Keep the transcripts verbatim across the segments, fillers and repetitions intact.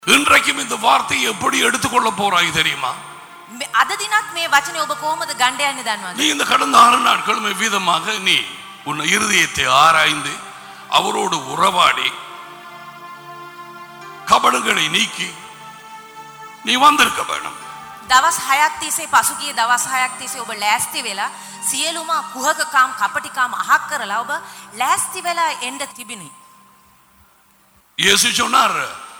இன்றைக்கும் இந்த வார்த்தையை எப்படி எடுத்துக்கொள்ள போறாய் தெரியுமா? අද දිනත් මේ වචනේ ඔබ කොහොමද ගන්න යන්නේ දන්නවද? நீ இந்த கடந்த ஆறு நாட்களும் விதமாக நீ உன் இருதயத்தை ஆராய்ந்து அவரோடு உறவாடி கபடுகளை நீக்கி நீ வந்திருக்க வேணும். දවස් හයක් තිස්සේ පසුගිය දවස් හයක් තිස්සේ ඔබ ලෑස්ති වෙලා සියලුම කුහකකම් කපටිකම් අහක් කරලා ඔබ ලෑස්ති වෙලා එන්න තිබිනි. இயேசு சொன்னார்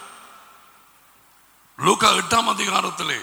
லூக்கா எட்டாம் அதிகாரத்திலே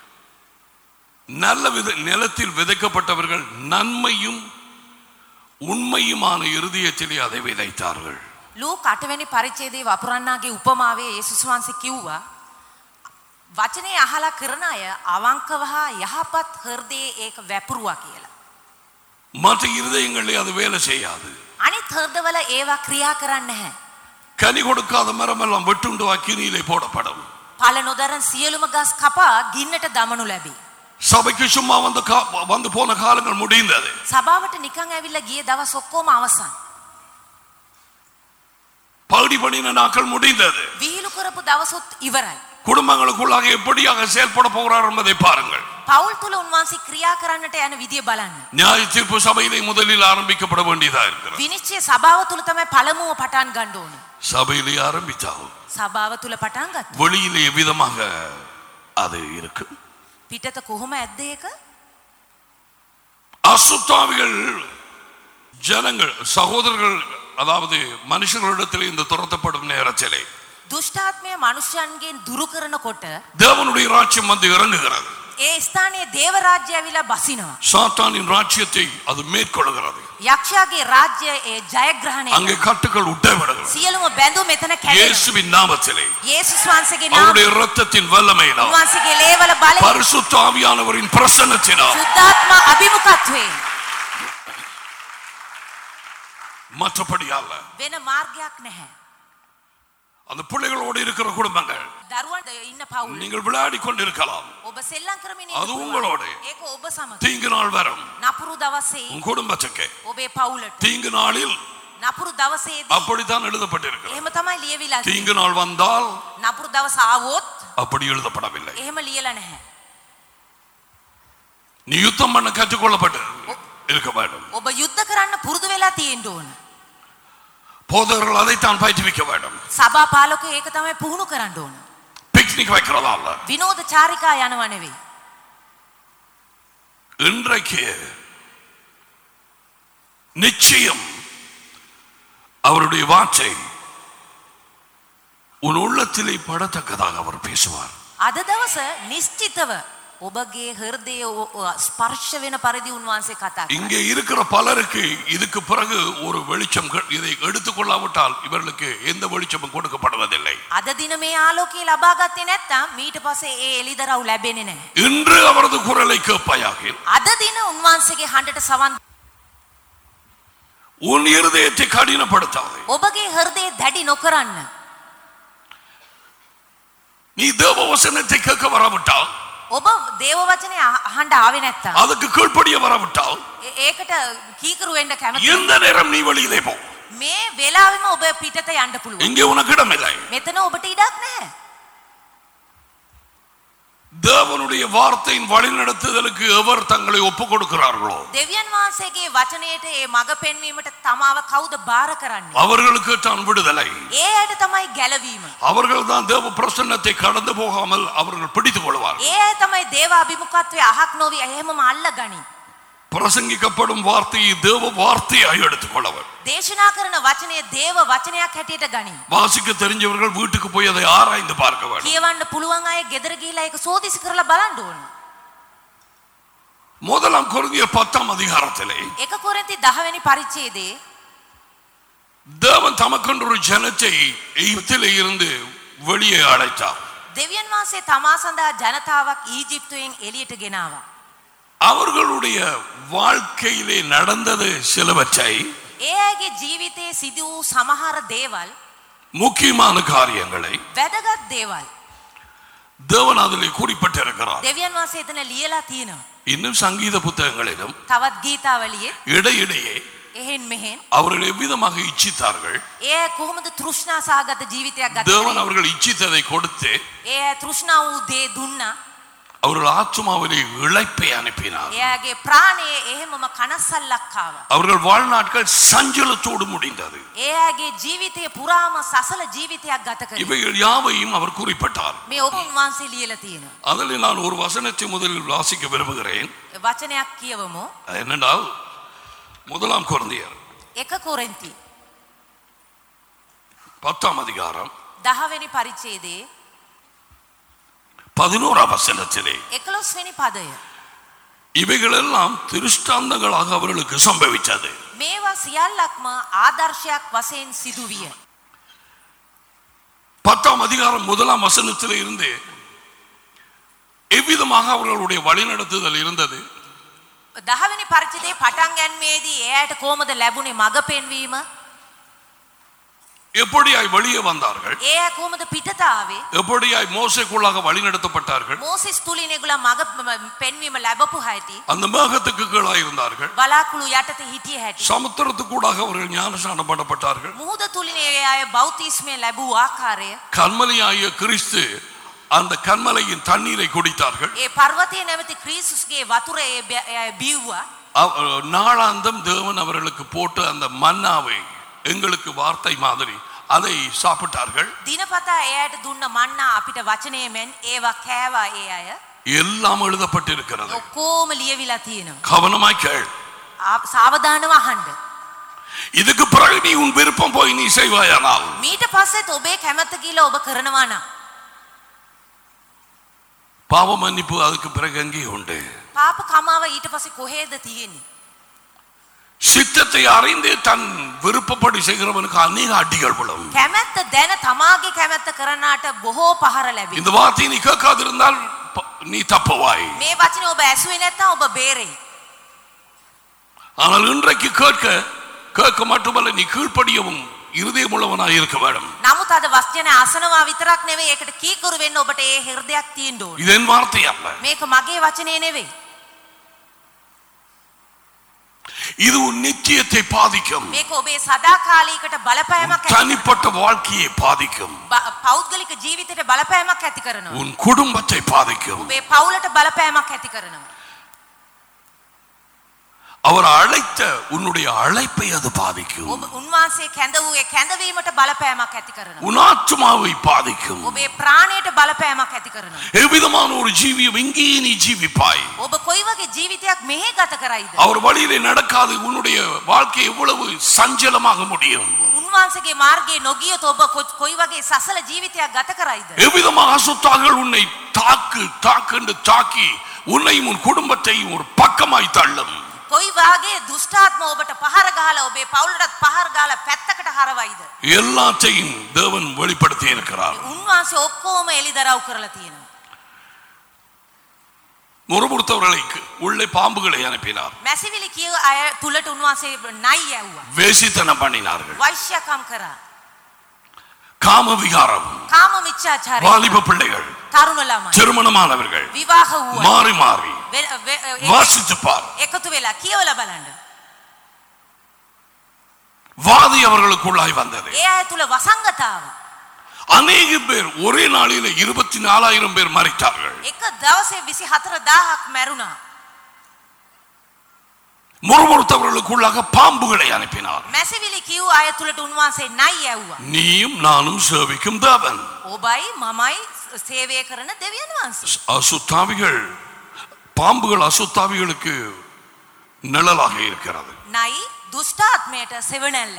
நல்ல வித நிலத்தில் விதைக்கப்பட்டவர்கள் நன்மையும் உண்மையுமான இருதயத்திலே அதை விதைத்தார்கள். ලූක අටවෙනි පරිච්ඡේදයේ වපුරන්නාගේ උපමාවේ යේසුස් වහන්සේ කිව්වා වචනේ අහලා කරන අය අවංකව හා යහපත් හෘදයේ ඒක වැපුරුවා කියලා. மற்ற இருதயங்களிலே அது வேலை செய்யாது. අනිත් හෘදවල ඒවා ක්‍රියා කරන්නේ නැහැ. கனி கொடுக்காத மரமெல்லாம் வெட்டுண்டு அக்கினியிலே போடப்படும். පල නොදරන සියලුම ගස් කපා ගින්නට දමනු ලැබේ. சபைக்கு சும்மா வந்து வந்து போன காலங்கள் முடிந்தது. සභාවට නිකන් ඇවිල්ලා ගිය දවස් ඔක්කොම අවසන්. பகுதி பண்ணின நாட்கள் முடிந்தது. විහිළු කරපු දවසොත් ඉවරයි. குடும்பங்களுக்குள்ளாக எப்படியாக செயல்பட போகிறார் என்பதை பாருங்கள். පවුල් තුල උන්වහන්සේ ක්‍රියා කරන්නට යන විදිය බලන්න. நியாய தீர்ப்பு சபையிலே முதலில் ஆரம்பிக்கப்பட வேண்டியதா இருக்கிறது. විනිශ්චය සභාව තුල තමයි පළමුව පටන් ගන්න ඕනේ. சபையிலே ஆரம்பித்தால் සභාව තුල පටන් ගත්තා. வெளியிலே விதமாக அது இருக்கு. පිටත කොහොම ඇද්ද ඒක? அசுத்தாவிகள் ஜனங்கள் சகோதரர்கள் அதாவது மனுஷர்களிடத்தில் இந்த துரத்தப்படும் நேரத்திலே දුෂ්ටාත්මය මනුෂ්‍යයන්ගෙන් දුරු කරනකොට தேவனுடைய ராஜ்யம் வந்து இறங்குகிறது. ඒ ස්ථානයේ දේව රාජ්‍ය ඇවිල්ලා බසිනවා. சாத்தானின் ராஜ்யத்தை அது மேற்கொள்கிறது. යක්ෂයාගේ රාජ්‍ය ඒ ජයග්‍රහණය அங்கே கட்டுகள் உடைபடுகிறது. සියලුම බැඳුම් මෙතන කැඩෙනවා. இயேசுவின் நாமத்திலே යේසුස් වහන්සේගේ அவருடைய නාමයෙන් இரத்தத்தின் வல்லமையினால் උන්වහන්සේගේ ලේවල බලයෙන් பரிசுத்த ஆவியானவரின் பிரசன்னத்தினால் සුද්ධාත්ම අභිමුඛත්වයෙන් மற்றபடி அல்ல. වෙන මාර්ගයක් නැහැ. அந்த பிள்ளைகளோடு இருக்கிற குடும்பங்கள் දරුවන් ඉන්න පවුල් நீங்கள் விளையாடி கொண்டிருக்கலாம். ඔබ සෙල්ලම් කරමින් அது உங்களோட ඒක ඔබ සමග தீங்கு நாள் வரும். නපුරු දවසේ உன் குடும்பத்துக்கு ඔබේ පවුලට தீங்கு நாளில் නපුරු දවසේදී அப்படித்தான் எழுதப்பட்டிருக்கிறது. එහෙම තමයි ලියවිලා තියෙන්නේ. தீங்கு நாள் வந்தால் නපුරු දවස ආවොත් அப்படி எழுதப்படவில்லை. එහෙම ලියලා නැහැ. நீ யுத்தம் பண்ண கற்றுக்கொள்ளப்பட்டு இருக்க வேண்டும். ඔබ යුද්ධ කරන්න පුරුදු වෙලා තියෙන්න ඕන. போதகர்கள் அதைத்தான் பயிற்றுவிக்க வேண்டும். සභා පාලකයෝ ඒක තමයි පුහුණු කරන්න ඕන. பிக்னிக் வைக்கிறதா அல்ல. විනෝද චාරිකා යනවා නෙවෙයි. இன்றைக்கு நிச்சயம் அவருடைய வார்த்தை உன் உள்ளத்திலே படத்தக்கதாக அவர் பேசுவார். අද දවස නිශ්චිතව ඔබගේ හෘදයේ ස්පර්ශ වෙන පරිදි උන්වහන්සේ කතා කරනවා. இங்கே இருக்கிற பலருக்கு இதுக்கு பிறகு ஒரு வெளிச்சம் இதை எடுத்துக்கொள்ளாவிட்டால் இவர்களுக்கு எந்த வெளிச்சமும் கொடுக்கப்படுவதில்லை. අද දින මේ ආලෝකය ලබා ගත්තේ නැත්නම් මීට පස්සේ ඒ එළිදරව් ලැබෙන්නේ නැහැ. இன்று அவரது குரலை கேட்பாயாக. අද දින උන්වහන්සේගේ හඬට සවන් உன் இருதயத்தை கடினப்படுத்தாதே. ඔබගේ හෘදය දැඩි නොකරන්න. நீ தேவ வசனத்தை கேட்க வராவிட்டால் ඔබ දේව වචනේ අහන්න ආවේ නැත්තම් அதுக்கு கீழ்ப்படிய வராவிட்டால் ඒකට කීකරු වෙන්න කැමති எந்த நேரம் நீ வெளியிலே போ. මේ වෙලාවෙම ඔබ පිටත යන්න පුළුවන්. இங்கே உனக்கு இடம் இல்லை. මෙතන ඔබට ඉඩක් නැහැ. தேவனுடைய வார்த்தையின் வழிநடத்துதலுக்கு எவர் தங்களை ஒப்புக் கொடுக்கிறார்களோ දෙවියන් වහන්සේගේ වචනයට ඒ මඟ පෙන්වීමට තමාව කවුද බාර කරන්නේ? அவர்களுக்கு தான் விடுதலை. ඒ ඇයට තමයි ගැලවීම. அவர்கள் தான் தேவ பிரசன்னத்தை கடந்து போகாமல் அவர்கள் பிடித்துக் கொள்வார்கள். ඒ ඇය තමයි දේව අභිමුඛත්වයේ අහක් නොවි එහෙමම අල්ලගනි. பிரசங்கிக்கப்படும் வார்த்தையை தேவ வார்த்தையாய் எடுத்துக்கொள்ளவர். දේශනා කරන වචනය දේව වචනයක් හැටියට ගනි. வாசிக்க தெரிஞ்சவர்கள் வீட்டுக்கு போய் அதை ஆராய்ந்து பார்க்க வேண்டும். කියවන්න පුළුවන් අය ගෙදර ගිහිලා ඒක සෝදිසි කරලා බලන්න ඕන. முதலாம் கொரிந்தியர் பத்தாம் அதிகாரத்திலே එක කොරින්ති දහ වෙනි පරිච්ඡේදයේ தேவன் தமக்கென்று ஒரு ஜனத்தை எகிப்திலே இருந்து வெளியே அழைத்தார். දෙවියන් වහන්සේ තමා සඳහා ජනතාවක් ඊජිප්තුවෙන් එළියට ගෙනාවා. அவர்களுடைய வாழ்க்கையிலே நடந்தது சிலவற்றை ඒ අයගේ ජීවිතයේ සිදු වූ සමහර දේවල් முக்கியமான காரியங்களை වැදගත් දේවල් தேவன் அதிலே குறிப்பிட்டிருக்கிறார். දෙවියන් වහන්සේ එතන ලියලා තියෙනවා. இன்னும் சங்கீத புத்தகங்களிலும் තවත් ගීතාවලියේ இடையிடையே එහෙන් මෙහෙන් அவர்கள் எவ்விதமாக இச்சித்தார்கள் ඒ කොහොමද තෘෂ්ණා සහගත ජීවිතයක් ගත தேவன் அவர்கள் இச்சித்ததை கொடுத்து ඒ තෘෂ්ණා වූ දේ දුන්නා அவர்கள் ஆத்துமாவிலே இளைப்பை அனுப்பினார் එයාගේ ප්‍රාණයේ එහෙමම කනස්සල්ලක් ආවා அவர்கள் வாழ்நாட்கள் சஞ்சலத்தோடு முடிந்தது එයාගේ ජීවිතය පුරාම සසල ජීවිතයක් ගත කළා இவைகள் யாவையும் அவர் குறிப்பிட்டார் මේ ඔබන් වහන්සේ ලියලා තියෙනවා அதில் நான் ஒரு வசனத்தை முதலில் வாசிக்க விரும்புகிறேன் වචනයක් කියවමු என்னென்றால் முதலாம் கொரிந்தியர் එක කොරින්ති பத்தாம் அதிகாரம் දහ වෙනි පරිච්ඡේදයේ பதினோராம் வசனத்திலே එකොළොස් වෙනි පදය இவைகளெல்லாம் திருஷ்டாந்தங்களாக அவர்களுக்கு சம்பவித்தது මේවා සියල්ලක්ම ආදර්ශයක් වශයෙන් සිදුවිය பத்தாம் அதிகாரம் முதலாம் வசனத்திலே இருந்து எவ்விதமாக அவர்களுடைய வழிநடத்துதல் இருந்தது දහ වෙනි පරිච්ඡේදයේ පටන් ගැනීමේදී එයාට කොහොමද ලැබුණේ මඟ පෙන්වීම எப்படியாய் வெளியே வந்தார்கள் එයා කොහොමද පිටත ආවේ எப்படியாய் மோசேக்குள்ளாக வழிநடத்தப்பட்டார்கள் මෝසෙස් තුලින් ඒගොල්ලෝ මඟ පෙන්වීම ලැබපු හැටි அந்த மேகத்துக்கு கீழாய் இருந்தார்கள் බලාකුළු යටතේ හිටිය හැටි சமுத்திரத்துக்கூடாக அவர்கள் ஞானஸ்நானம் பண்ணப்பட்டார்கள் මුහුද තුලින් ඒ අය බෞතිස්මය ලැබූ ආකාරය கன்மலையாகிய கிறிஸ்து அந்த கன்மலையின் தண்ணீரை குடித்தார்கள் ඒ පර්වතයේ නැවති ක්‍රීස්තුස්ගේ වතුර ඒ බිව්වා நாளாந்தம் தேவன் அவர்களுக்கு போட்டு அந்த மன்னாவை எங்களுக்கு வார்த்தை மாதிரி அதை சாப்பிட்டார்கள் දිනපතා එයාට දුන්න මන්නා අපිට වචනය මෙන් ඒවා කෑවා ඒ අය எல்லாம் எழுதப்பட்டிருக்கிறது ඔක්කොම ලියවිලා තියෙනවා கவனமாய் கேள் சாவதானව අහන්න இதுக்கு பிறகு நீ உன் விருப்பம் போய் நீ செய்வாயானால் මීට පස්සෙත් ඔබේ කැමැත්ත කියලා ඔබ කරනවා නම් பாவ மன்னிப்பு அதுக்கு பிறகு எங்கே உண்டு පාප කමාව ඊට පස්සේ කොහෙද තියෙන්නේ சித்தத்தை அறிந்து தன் விருப்பப்படி செய்கிறவனுக்கு அநேக அடிகள் விழும் කැමැත්ත දැන තමාගේ කැමැත්ත කරනාට බොහෝ පහර ලැබෙනවා இந்த வார்த்தையை நீ கேட்காதிருந்தால் நீ தப்புவாய் මේ වචනේ ඔබ ඇසුවේ නැත්නම් ඔබ බේරෙයි ஆனால் இன்றைக்கு கேட்க கேட்க மட்டுமல்ல நீ கீழ்ப்படியவும் இருதயமுள்ளவனாய் இருக்க வேண்டும் නමුත් අද වචන අසනවා විතරක් නෙවෙයි ඒකට කීකරු වෙන්න ඔබට ඒ හෘදයක් තියෙන්න ඕනේ இது என் வார்த்தை அல்ல මේක මගේ වචනේ නෙවෙයි இது உன் நித்தியத்தை பாதிக்கும் මේක ඔබේ සදාකාලිකට බලපෑමක් ඇති தனிப்பட்ட வாழ்க்கையை பாதிக்கும் පෞද්ගලික ජීවිතයට බලපෑමක් ඇති කරනවා உன் குடும்பத்தை பாதிக்கும் ඔබේ පවුලට බලපෑමක් ඇති කරනවා அவர் அழைத்த உன்னுடைய அழைப்பை அது பாதிக்கும் ඔබ උන්වහන්සේ කැඳවුවේ කැඳවීමට බලපෑමක් ඇති කරනවා உன் ஆத்துமாவை பாதிக்கும் ඔබේ ප්‍රාණයට බලපෑමක් ඇති කරනවා எவ்விதமான ஒரு ஜீவியம் இங்கே நீ ஜீவிப்பாய் ඔබ කොයි වගේ ජීවිතයක් මෙහෙ ගත කරයිද அவர் வழியிலே நடக்காது உன்னுடைய வாழ்க்கை எவ்வளவு சஞ்சலமாக முடியும் උන්වහන්සේගේ මාර්ගයේ නොගියොත් ඔබ කොයි වගේ සසල ජීවිතයක් ගත කරයිද எவ்விதமாக அசுத்தார்கள் உன்னை தாக்கு தாக்கென்று தாக்கி உன்னையும் உன் குடும்பத்தையும் ஒரு பக்கமாய் தள்ளும் කොයි වාගේ දුෂ්ටාත්ම ඔබට පහර ගහලා ඔබේ පවුලටත් පහර ගහලා පැත්තකට හරවයිද எல்லாத்தையும் தேவன் வெளிப்படுத்தி இருக்கிறார் උන්වහන්සේ ඔක්කොම එලිදරව් කරලා තියෙනවා முறுமுறுத்தவர்களுக்கு உள்ளே பாம்புகளை அனுப்பினார் මැසිවිලි කිය අය තුලට උන්වහන්සේ නයි යවුවා வேசித்தனம் பண்ணினார்கள் වෛශ්‍යකම් කරා காம விகாரம் කාම මිච්ඡාචාරය வாலிப பிள்ளைகள் තරුණ ළමයි திருமணமானவர்கள் විවාහ වුණා மாறி மாறி வாசித்து பார் එකතු වෙලා කියවලා බලන්න வாதி அவர்களுக்குள்ளாய் வந்தது ඒ අය තුල වසංගතාව அநேக பேர் ஒரே நாளில் இருபத்தி நாலாயிரம் பேர் மரித்தார்கள் එක දවසේ විසි හතර දාහක් මැරුණා முறுமுறுத்தவர்களுக்குள்ளாக பாம்புகளை அனுப்பினார் මැසිවිලි කිව් අය තුලට උන්වහන්සේ නයි යවුවා நீயும் நானும் சேவிக்கும் தேவன் ඔබයි මමයි සේවය කරන දෙවියන් වහන්සේ அசுத்தாவிகள் பாம்புகள் அசுத்தாவிகளுக்கு நிழலாக இருக்கிறது නයි දුෂ්ටාත්මයට සෙවණැල්ල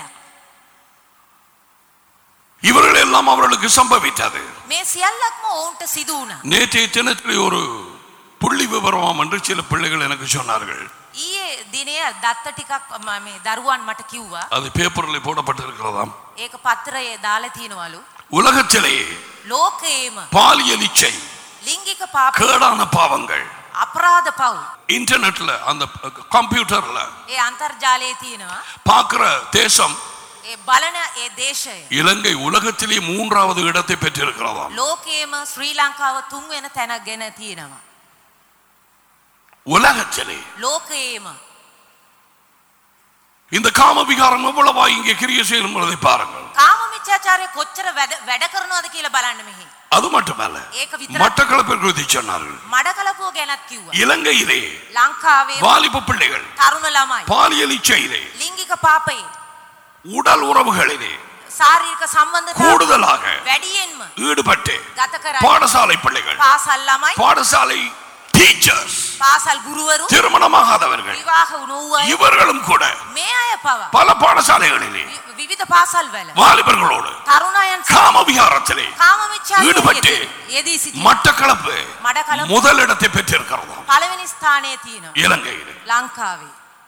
இவர்கள் எல்லாம் அவர்களுக்கு சம்பவித்தது මේ සියල්ලක්ම ඔවුන්ට සිදු වුණා நேற்றைய தினத்தில் ஒரு புள்ளி விவரமாம் என்று சில பிள்ளைகள் எனக்கு சொன்னார்கள் ඊයේ දිනේ දත්ත ටිකක් මේ දරුවන් මට කිව්වා அது பேப்பரில் போடப்பட்டிருக்கிறதாம் ඒක පත්‍රයේ දාලා තියෙනවලු உலகத்திலே ලෝකයේම பாலியல் இச்சை லிங்கிක පාප கேடான பாவங்கள் අපරාධ පව් இன்டர்நெட்ல அந்த கம்ப்யூட்டர்ல ඒ අන්තර්ජාලයේ තියෙනවා பார்க்கிற தேசம் ඒ බලන ඒ දේශය இலங்கை உலகத்திலே மூன்றாவது இடத்தை பெற்றிருக்கிறதாம் ලෝකයේම ශ්‍රී ලංකාව තුන් වෙන තැනගෙන තියෙනවා உலகத்திலே ලෝකයේම இந்த காம விகாரம் எவ்வளவா இங்கே கிரியை செய்யும் என்பதை பாருங்கள். කාම මිත්‍යාචාරය කොච්චර වැඩ වැඩ කරනවද කියලා බලන්න මෙහි. அது மட்டுமல்ல, மட்டக்களப்பில் குறித்து சொன்னார்கள். මඩකලපුව ගැනත් කිව්වා. இலங்கையிலே ලංකාවේ வாலிப பிள்ளைகள் තරුණ ළමයි பாலியல் இச்சையிலே ලිංගික පාපයේ உடல் உறவுகளிலே ශාරීරික සම්බන්ධතා கூடுதலாக වැඩියෙන්ම ஈடுபட்டு ගත කරන්නේ பாடசாலை பிள்ளைகள், පාසල් ළමයි, பாடசாலை டீச்சர்ஸ், පාසල් ගුරුවරු, திருமணமாகாதவர்கள், විවාහ වුණු අය, இவர்களும் கூட මේ අය පවා பல பாடசாலைகளிலே විවිධ පාසල් වල வாலிபர்களோடு තරුණයන් காம விகாரத்திலே කාම මිත්‍යාචාරයේ ஈடுபட்டு යෙදී සිටින மட்டக்களப்பு මඩකලපුව முதலிடத்தை பெற்றிருக்கிறது. පළවෙනි ස්ථානයේ තියෙනවා இலங்கையிலே. ලංකාවේ.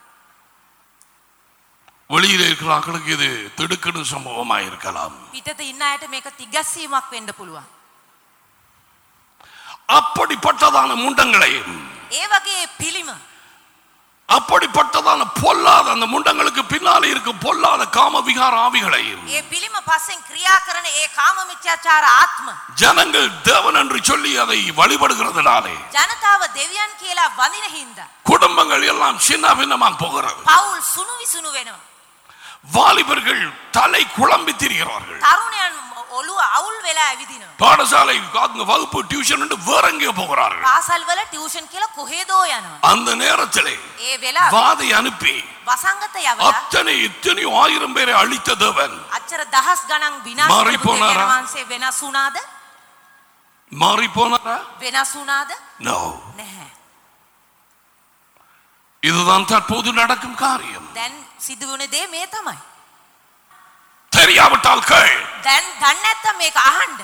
வெளியில இருக்கிறார்களுக்கு இது திடுக்கிடு சம்பவமா இருக்கலாம். පිටත ඉන්න අයට මේක තිගැස්සීමක් වෙන්න පුළුවන්. அப்படிப்பட்டதான முண்டங்களையும் ඒ වගේ පිළිම அப்படிப்பட்டதான பொல்லாத அந்த முண்டங்களுக்கு பின்னாலே இருக்கும் பொல்லாத காம விகார ஆவிகளையும் ඒ පිළිම පස්සෙන් ක්‍රියා කරන ඒ කාම මිත්‍යාචාර ආත්ම ஜனங்கள் தேவன் என்று சொல்லி அதை வழிபடுகிறதுனாலே ජනතාව දෙවියන් කියලා වඳින හින්දා குடும்பங்கள் எல்லாம் சின்ன பின்னமாக போகிறது. පවුල් සුණු විසුණු වෙනවා. வாலிபர்கள் தலை குழம்பி திரிகிறார்கள். තරුණයන් ඔළුව අවුල් වෙලා ඇවිදිනවා. பாடசாலை வகுப்பு டியூஷன் என்று வேற எங்கே போகிறார்கள். පාසල් වල ටියුෂන් කියලා කොහෙදෝ යනවා. அந்த நேரத்திலே ඒ වෙලාවේ வாதை அனுப்பி වසංගත යවලා அத்தனை இத்தனை ஆயிரம் பேரை அழித்த தேவன் අච්චර දහස් ගණන් විනාශ මාරි කරපු පොනාරා. දෙවියන් වහන්සේ වෙනස් වුණාද? மாறி போனாரா? වෙනස් වුණාද? No. නැහැ. இதுதான் தற்போது நடக்கும் காரியம். දැන් සිදු වුණ දේ මේ තමයි. தெரியாவிட்டால் கேள். දැන් දන්නේ නැත්තම් මේක අහන්න.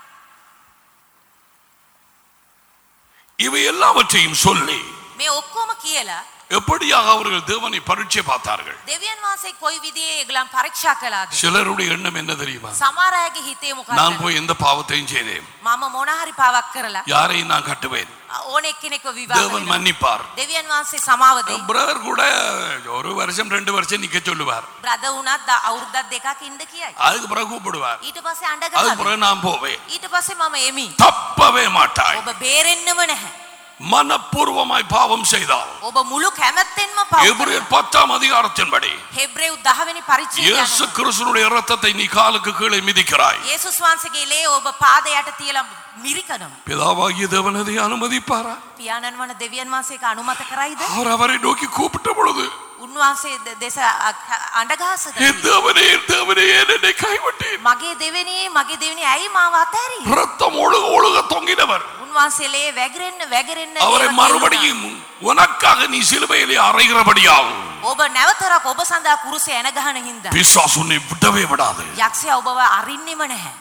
இவை எல்லாவற்றையும் சொல்லி මේ ඔක්කොම කියලා எப்படியாக அவர்கள் தேவனை பரீட்சை பார்த்தார்கள். දෙවියන් වහන්සේ කොයි විදිහේ ඒගොල්ලන් පරීක්ෂා කළාද? சிலருடைய எண்ணம் என்ன தெரியுமா? සමහර අයගේ හිතේ මොකක්ද? நான் போய் எந்த பாவத்தையும் செய்தேன், මම මොන හරි පාවක් කරලා யாரையும் நான் கட்டுவேன், ඕන එක්කෙනෙක්ව විවාහ தேவன் කරනවා. மன்னிப்பார். දෙවියන් වහන්සේ සමාව දෙයි. பிரதர் கூட ஒரு வருஷம் ரெண்டு வருஷம் நிக்க சொல்லுவார். බ්‍රදර් උනත් ද- අවුරුද්දක් දෙකක් ඉන්න කියයි. அதுக்கு பிறகு கூப்பிடுவார். ඊට පස්සේ අඬ அதுக்கு ගහනවා. பிறகு நான் போவேன். ඊට පස්සේ මම එමි. தப்பவே மாட்டாய். ඔබ බේරෙන්නම නැහැ. மனப்பூர்வமாய் பாவம் செய்தால் ඔබ முழு කැමැත්තෙන්ම පව් எபிரேயர் பத்தாம் அதிகாரத்தின்படி හෙබ්‍රේව් දහ වෙනි පරිච්ඡේදය இயேசு கிறிஸ்துவினுடைய இரத்தத்தை நீ காலுக்கு கீழே மிதிக்கிறாய். යේසුස් වහන්සේගේ ලේ ඔබ පාද යට තියලා මිරිකනවා. பிதாவாகிய தேவன் அதை அனுமதிப்பாரா? පියාණන් වන දෙවියන් වහන්සේක අනුමත කරයිද? அவர் அவரை நோக்கி கூப்பிட்ட பொழுது උන්වහන්සේ ද- දෙස අඬගහසද? என் தேவனே என் தேவனே ஏன் என்னை கைவிட்டேன்? මගේ දෙවෙනියේ මගේ දෙවෙනියේ ඇයි මාව අතෑරී? ரத்தம் ஒழுக ஒழுக தொங்கினவர் උන්වහන්සේ ලේ වැగిරෙන්න වැగిරෙන්න அவரை ඒවා மறுபடியும் உனக்காக நீ சிலுவையிலே அறைகிறபடியாகும். ඔබ නැවතරක් ඔබ සඳහා කුරුසේ එන ගහන හින්දා பிசாசு உன்னை விடவே விடாது. යක්ෂයා ඔබව අරින්නෙම නැහැ.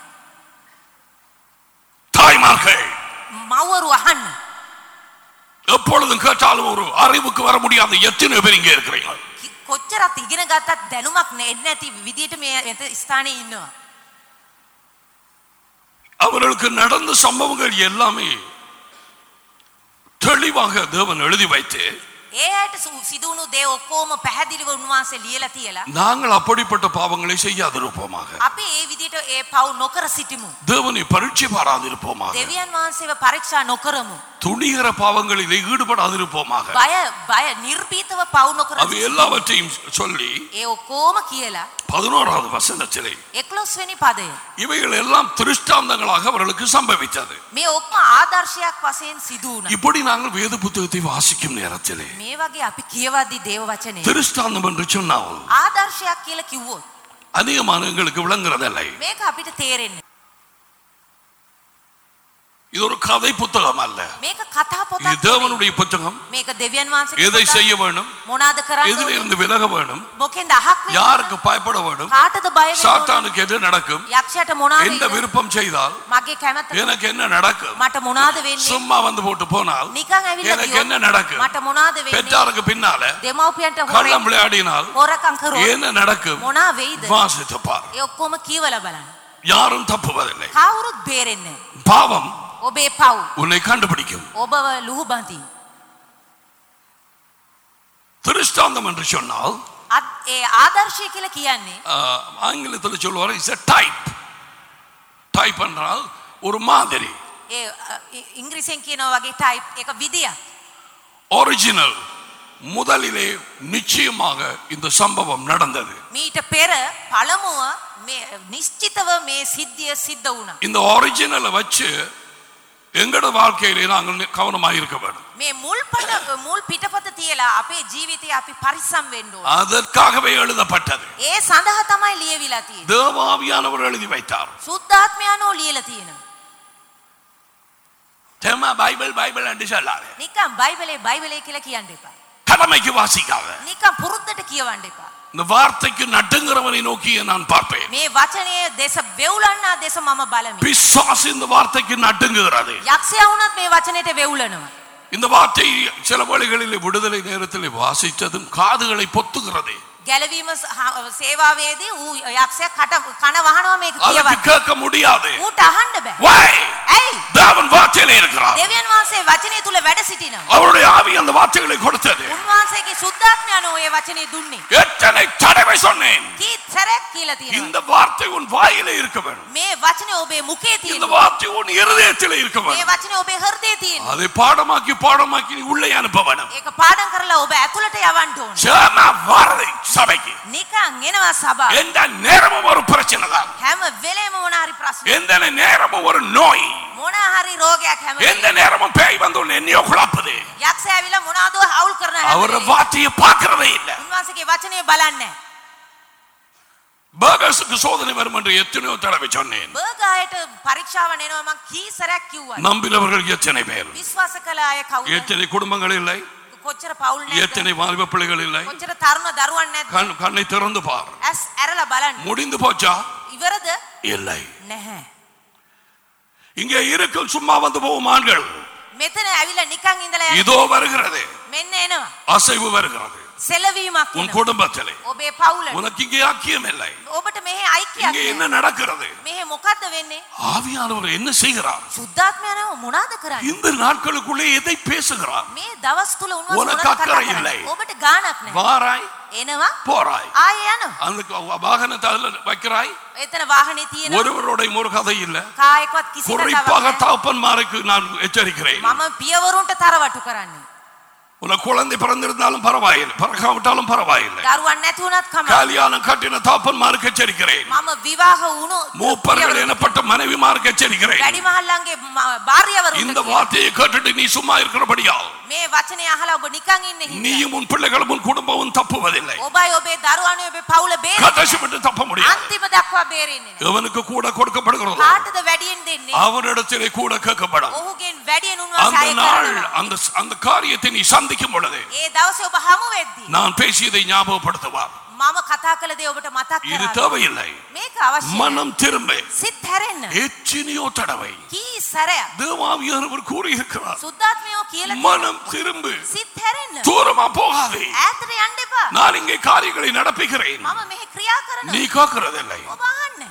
தாய்மார்கள் මව්වරු අහන්න. எப்பொழுதும் கேட்டாலும் ஒரு அறிவுக்கு வர முடியாத எத்தனை பேர் இங்கே இருக்கிறீர்கள்? කි- කොච්චරත් ඉගෙන ගත්තත් දැනුමක් නැ- නැති විදියට මේ මෙත ස්ථානයේ ඉන්නවා. அவர்களுக்கு நடந்த சம்பவங்கள் எல்லாமே தெளிவாக தேவன் எழுதி வைத்து ඒ ඇයට සු- සිදුවුණු දේ ඔක්කොම පැහැදිලිව උන්වහන්සේ ලියලා තියලා நாங்கள் அப்படிப்பட்ட பாவங்களை செய்யாதிருப்போமாக, අපි ඒ විදියට ඒ පව් නොකර සිටිමු. தேவனை பரீட்சை பாராதிருப்போமாக, දෙවියන් වහන්සේව පරීක්ෂා නොකරමු. துணிகிற பாவங்களிலே ஈடுபடாதிருப்போமாக, බය බය නිර්භීතව පව් නොකර அவை எல்லாவற்றையும் சொல்லி ඒ ඔක්කොම කියලා பதினோராவது வசனத்திலே එකොළොස් වෙනි පදය இவைகள் எல்லாம் திருஷ்டாந்தங்களாக அவர்களுக்கு சம்பவித்தது. මේ ඔක්කොම ආදර්ශයක් වශයෙන් සිදු වුණා. இப்படி நாங்கள் வேத புத்தகத்தை வாசிக்கும் நேரத்திலே මේ වගේ අපි කියවද්දි දේව වචනේ திருஷ்டாந்தம் என்று சொன்னால் ආදර්ශයක් කියලා කිව්වොත් அதிகமான எங்களுக்கு விளங்குறதில்லை. මේක අපිට තේරෙන්නේ. இது ஒரு கதை புத்தகம் அல்ல, මේක කතා இது පොතක් නෙවෙයි. தேவனுடைய புத்தகம். මේක දෙවියන් වහන්සේගේ எதை පොතක්. செய்ய வேணும், මොනවාද කරන්න எதில் ඕනේ? இருந்து விலக வேணும், මොකෙන්ද අහක් වෙන්නේ? யாருக்கு பயப்பட வேணும், කාටද බය වෙන්නේ? சாத்தானுக்கு என்ன நடக்கும், යක්ෂයාට මොනවාද எந்த වෙන්නේ? விருப்பம் செய்தால் මගේ කැමැත්ත எனக்கு என்ன நடக்கும், මට මොනවාද වෙන්නේ? சும்மா வந்து போட்டு போனால் නිකන් ඇවිල්ලා எனக்கு ගියොත් என்ன நடக்கும், මට මොනවාද වෙන්නේ? பெற்றாருக்கு பின்னால දෙමව්පියන්ට கள்ளம் விளையாடினால் හොරකම් කරොත් என்ன நடக்கும், මොනවා වෙයිද? வாசித்து பார். ඒ ඔක්කොම කියවලා බලන්න. யாரும் தப்புவதில்லை. කවුරුත් බේරෙන්නේ නැහැ. பாவம் ඔබේ පව් உன்னை கண்டுபிடிக்கும். ඔබව ලුහුබඳි. திருஷ்டாந்தம் என்று சொன்னால் අත් ඒ ආදර්ශය කියලා කියන්නේ ஆஹ், ஆங்கிலத்தில் சொல்லுவார் இஸ் a type. டைப் என்றால் ஒரு மாதிரி, ඒ අ, ඉ- ඉංග්‍රීසියෙන් කියනවා වගේ ටයිප් එක විදියක්. ஒரிஜினல் முதலிலே நிச்சயமாக இந்த சம்பவம் நடந்தது. මීට පෙර පළමුව මේ නිශ්චිතව මේ සිද්ධිය සිද්ධ වුණා. இந்த ஒரிஜினலை வச்சு எங்கட வாழ்க்கையிலே நாங்கள் கவனமாக இருக்க வேண்டும். මේ මුල් පට මුල් පිටපත තියලා අපේ ජීවිතේ අපි පරිස්සම් වෙන්න ඕන. அதற்காகவே எழுதப்பட்டது. ඒ සඳහා තමයි ලියවිලා තියෙන්නේ. தேவாவியானவர் எழுதி வைத்தார். සුද්ධාත්මයන්ෝ ලියලා තියෙනවා. தெம்மா பைபிள் பைபிள் என்று சொல்லாத. නිකන් බයිබලේ බයිබලේ කියලා කියන්න එපා. கடமைக்கு வாசிக்காத. නිකන් පුරුද්දට කියවන්න එපා. இந்த வார்த்தைக்கு நடுங்கிறவனை நோக்கி நான் பார்ப்பேன். මේ වචනේ දේශ වෙවුලන්නා දේශ මම බලමි. பிசாசு இந்த வார்த்தைக்கு நடுங்குகிறது. යක්ෂයා වුණත් මේ වචනෙට වෙවුලනවා. இந்த வார்த்தை சில வேளைகளில் விடுதலை நேரத்தில் வாசித்ததும் காதுகளை பொத்துகிறது. ගැලවීම සේවාවේදී ඌ යක්ෂයා කට කන වහනවා මේක කියවන්න. කියවන්න. கேட்க முடியாது. ඌට අහන්න බෑ. Why? ඇයි? தேவன் வார்த்தையிலே இருக்கிறார். දෙවියන් වහන්සේ වචනේ තුල වැඩ සිටිනවා. அவருடைய ஆவி அந்த வார்த்தைகளை கொடுத்தது. උන්වහන්සේගේ සුද්ධාත්මයන්ෝ ඒ වචනේ දුන්නේ. எத்தனை தடவை சொன்னேன். කී සැරයක් කියලා තියෙනවා. இந்த வார்த்தை உன் வாயிலே இருக்க வேண்டும். මේ වචනේ ඔබේ මුඛේ இந்த තියෙනවා. வார்த்தை உன் இருதயத்திலே இருக்க මේ வேண்டும். වචනේ ඔබේ හෘදයේ තියෙනවා. அதை பாடமாக்கி பாடமாக்கி நீ உள்ளே அனுப்ப வேண்டும். ඒක පාඩම් කරලා ඔබ ඇතුළට යවන්න ඕන. சேமா வாரதை சபைக்கு. නිකන් එනවා සභාව. எந்த நேரமும் ஒரு பிரச்சனை தான். හැම වෙලේම මොන හරි ප්‍රශ්න. எந்த நேரமும் ஒரு நோய். මොන හරි රෝගයක් හැම எந்த நேரமும் பேய் வந்து உன்னை என்னையோ குழப்புது. යක්ෂයා ඇවිල්ලා මොනවාදෝ හවුල් කරන හැම அவர் வார்த்தையை பார்க்கறதே இல்லை. උන්වහන්සේගේ වචනේ බලන්නේ නැහැ. பர்கர்ஸுக்கு சோதனை வரும் என்று எத்தனையோ தடவை சொன்னேன். බර්ගර්යට පරීක්ෂාවක් එනවා මං කී සැරයක් කිව්වා. நம்பினவர்கள் எத்தனை பேர். විශ්වාස කළ අය කවුද? எத்தனை குடும்பங்கள் இல்லை. කොච්චර පවුල් නැද්ද? எத்தனை வாலிப பிள்ளைகள் இல்லை. කොච්චර තරුණ දරුවන් නැද්ද? கண் கண்ணை திறந்து பார். ඇස් ඇරලා බලන්න. முடிந்து போச்சா? ඉවරද? இல்லை. නැහැ. இங்கே இருக்கும் சும்மா வந்து போகும் ஆண்கள் මෙතන ඇවිල්ලා නිකන් ඉඳලා இதோ வருகிறது. මෙන්න එනවා. அசைவு வருகிறது. සෙලවීමක් உன் එනවා. குடும்பத்திலே ඔබේ පවුලට. உனக்கு இங்கே ஐக்கியம் இல்லை. ඔබට මෙහි ஐக்கிයක් இங்கே என்ன நடக்கிறது? මෙහි මොකද්ද වෙන්නේ? ஆவியானவர் என்ன செய்கிறார்? සුද්ධාත්මයන්ෝ මොනවාද කරන්නේ? இந்த நாட்களுக்குள்ளே எதை பேசுகிறார்? මේ දවස් තුල උන්වහන්සේ உனக்கு මොනවද அக்கறை කතා இல்லை. කරන්නේ? ඔබට ගාණක් නැහැ. வாராய் එනවා போறாய். ආයෙ යනවා. அந்த வாகனத்தை அதுல வைக்கிறாய். එතන வாහනේ තියෙනවා. ஒருவருடைய ஒரு கதை இல்ல. කායකවත් කිසි குறிப்பாக කතාවක් නැහැ. தகப்பன்மாருக்கு நான் எச்சரிக்கிறேன். මම පියවරුන්ට තරවටු කරන්නේ. உனக்கு குழந்தை பிறந்திருந்தாலும் பரவாயில்லை, பிறக்காவிட்டாலும் பரவாயில்லை. දරුවන් නැති වුණත් කමක්. கல்யாணம் கட்டின தகப்பன்மாருக்கு எச்சரிக்கிறேன். මම විවාහ වුණු மூப்பர்கள் எனப்பட்ட மனைவிமாருக்கு எச்சரிக்கிறேன். වැඩිමහල්ලන්ගේ භාර්යාවරුන්ට இந்த வார்த்தையை கேட்டுட்டு நீ சும்மா இருக்கிறபடியால் මේ වචනේ අහලා ඔබ නිකන් ඉන්නේ හින්දා நீயும் உன் பிள்ளைகளும் உன் குடும்பமும் தப்புவதில்லை. ඔබයි ඔබේ දරුවනේ ඔබේ පවුල බේරෙන්නේ. கடைசி மட்டும் தப்ப முடியாது. අන්තිම දක්වා බේරෙන්නේ නැහැ. எவனுக்கு கூட கொடுக்கப்படுகிறதோ කාටද වැඩියෙන් දෙන්නේ? அவனிடத்திலே கூட கேட்கப்படும். ඔහුගෙන් වැඩියෙන් அந்த උන්වහන්සේ අය நாள் කරනවා. அந்த அந்த காரியத்தை நீ சந்திக்கும் பொழுது ඒ දවසේ ඔබ හමු වෙද්දී நான் பேசியதை ஞாபகப்படுத்துவார். මම කතා කළ දේ ඔබට මතක් இது කරගන්න. தேவையில்லை. මේක අවශ්‍යයි. மனம் திரும்ப සිත් හැරෙන්න. எத்தனையோ தடவை කී සැරයක් தேவாவியானவர் கூறியிருக்கிறார். සුද්ධාත්මයෝ කියලා மனம் திரும்ப සිත් හැරෙන්න. தூரமா போகாதே. ඈතට යන්න එපා. நான் இங்கே காரியங்களை நடப்பிக்கிறேன். මම මෙහි ක්‍රියා කරනවා. நீ கேட்கிறதில்லை. ඔබ අහන්න.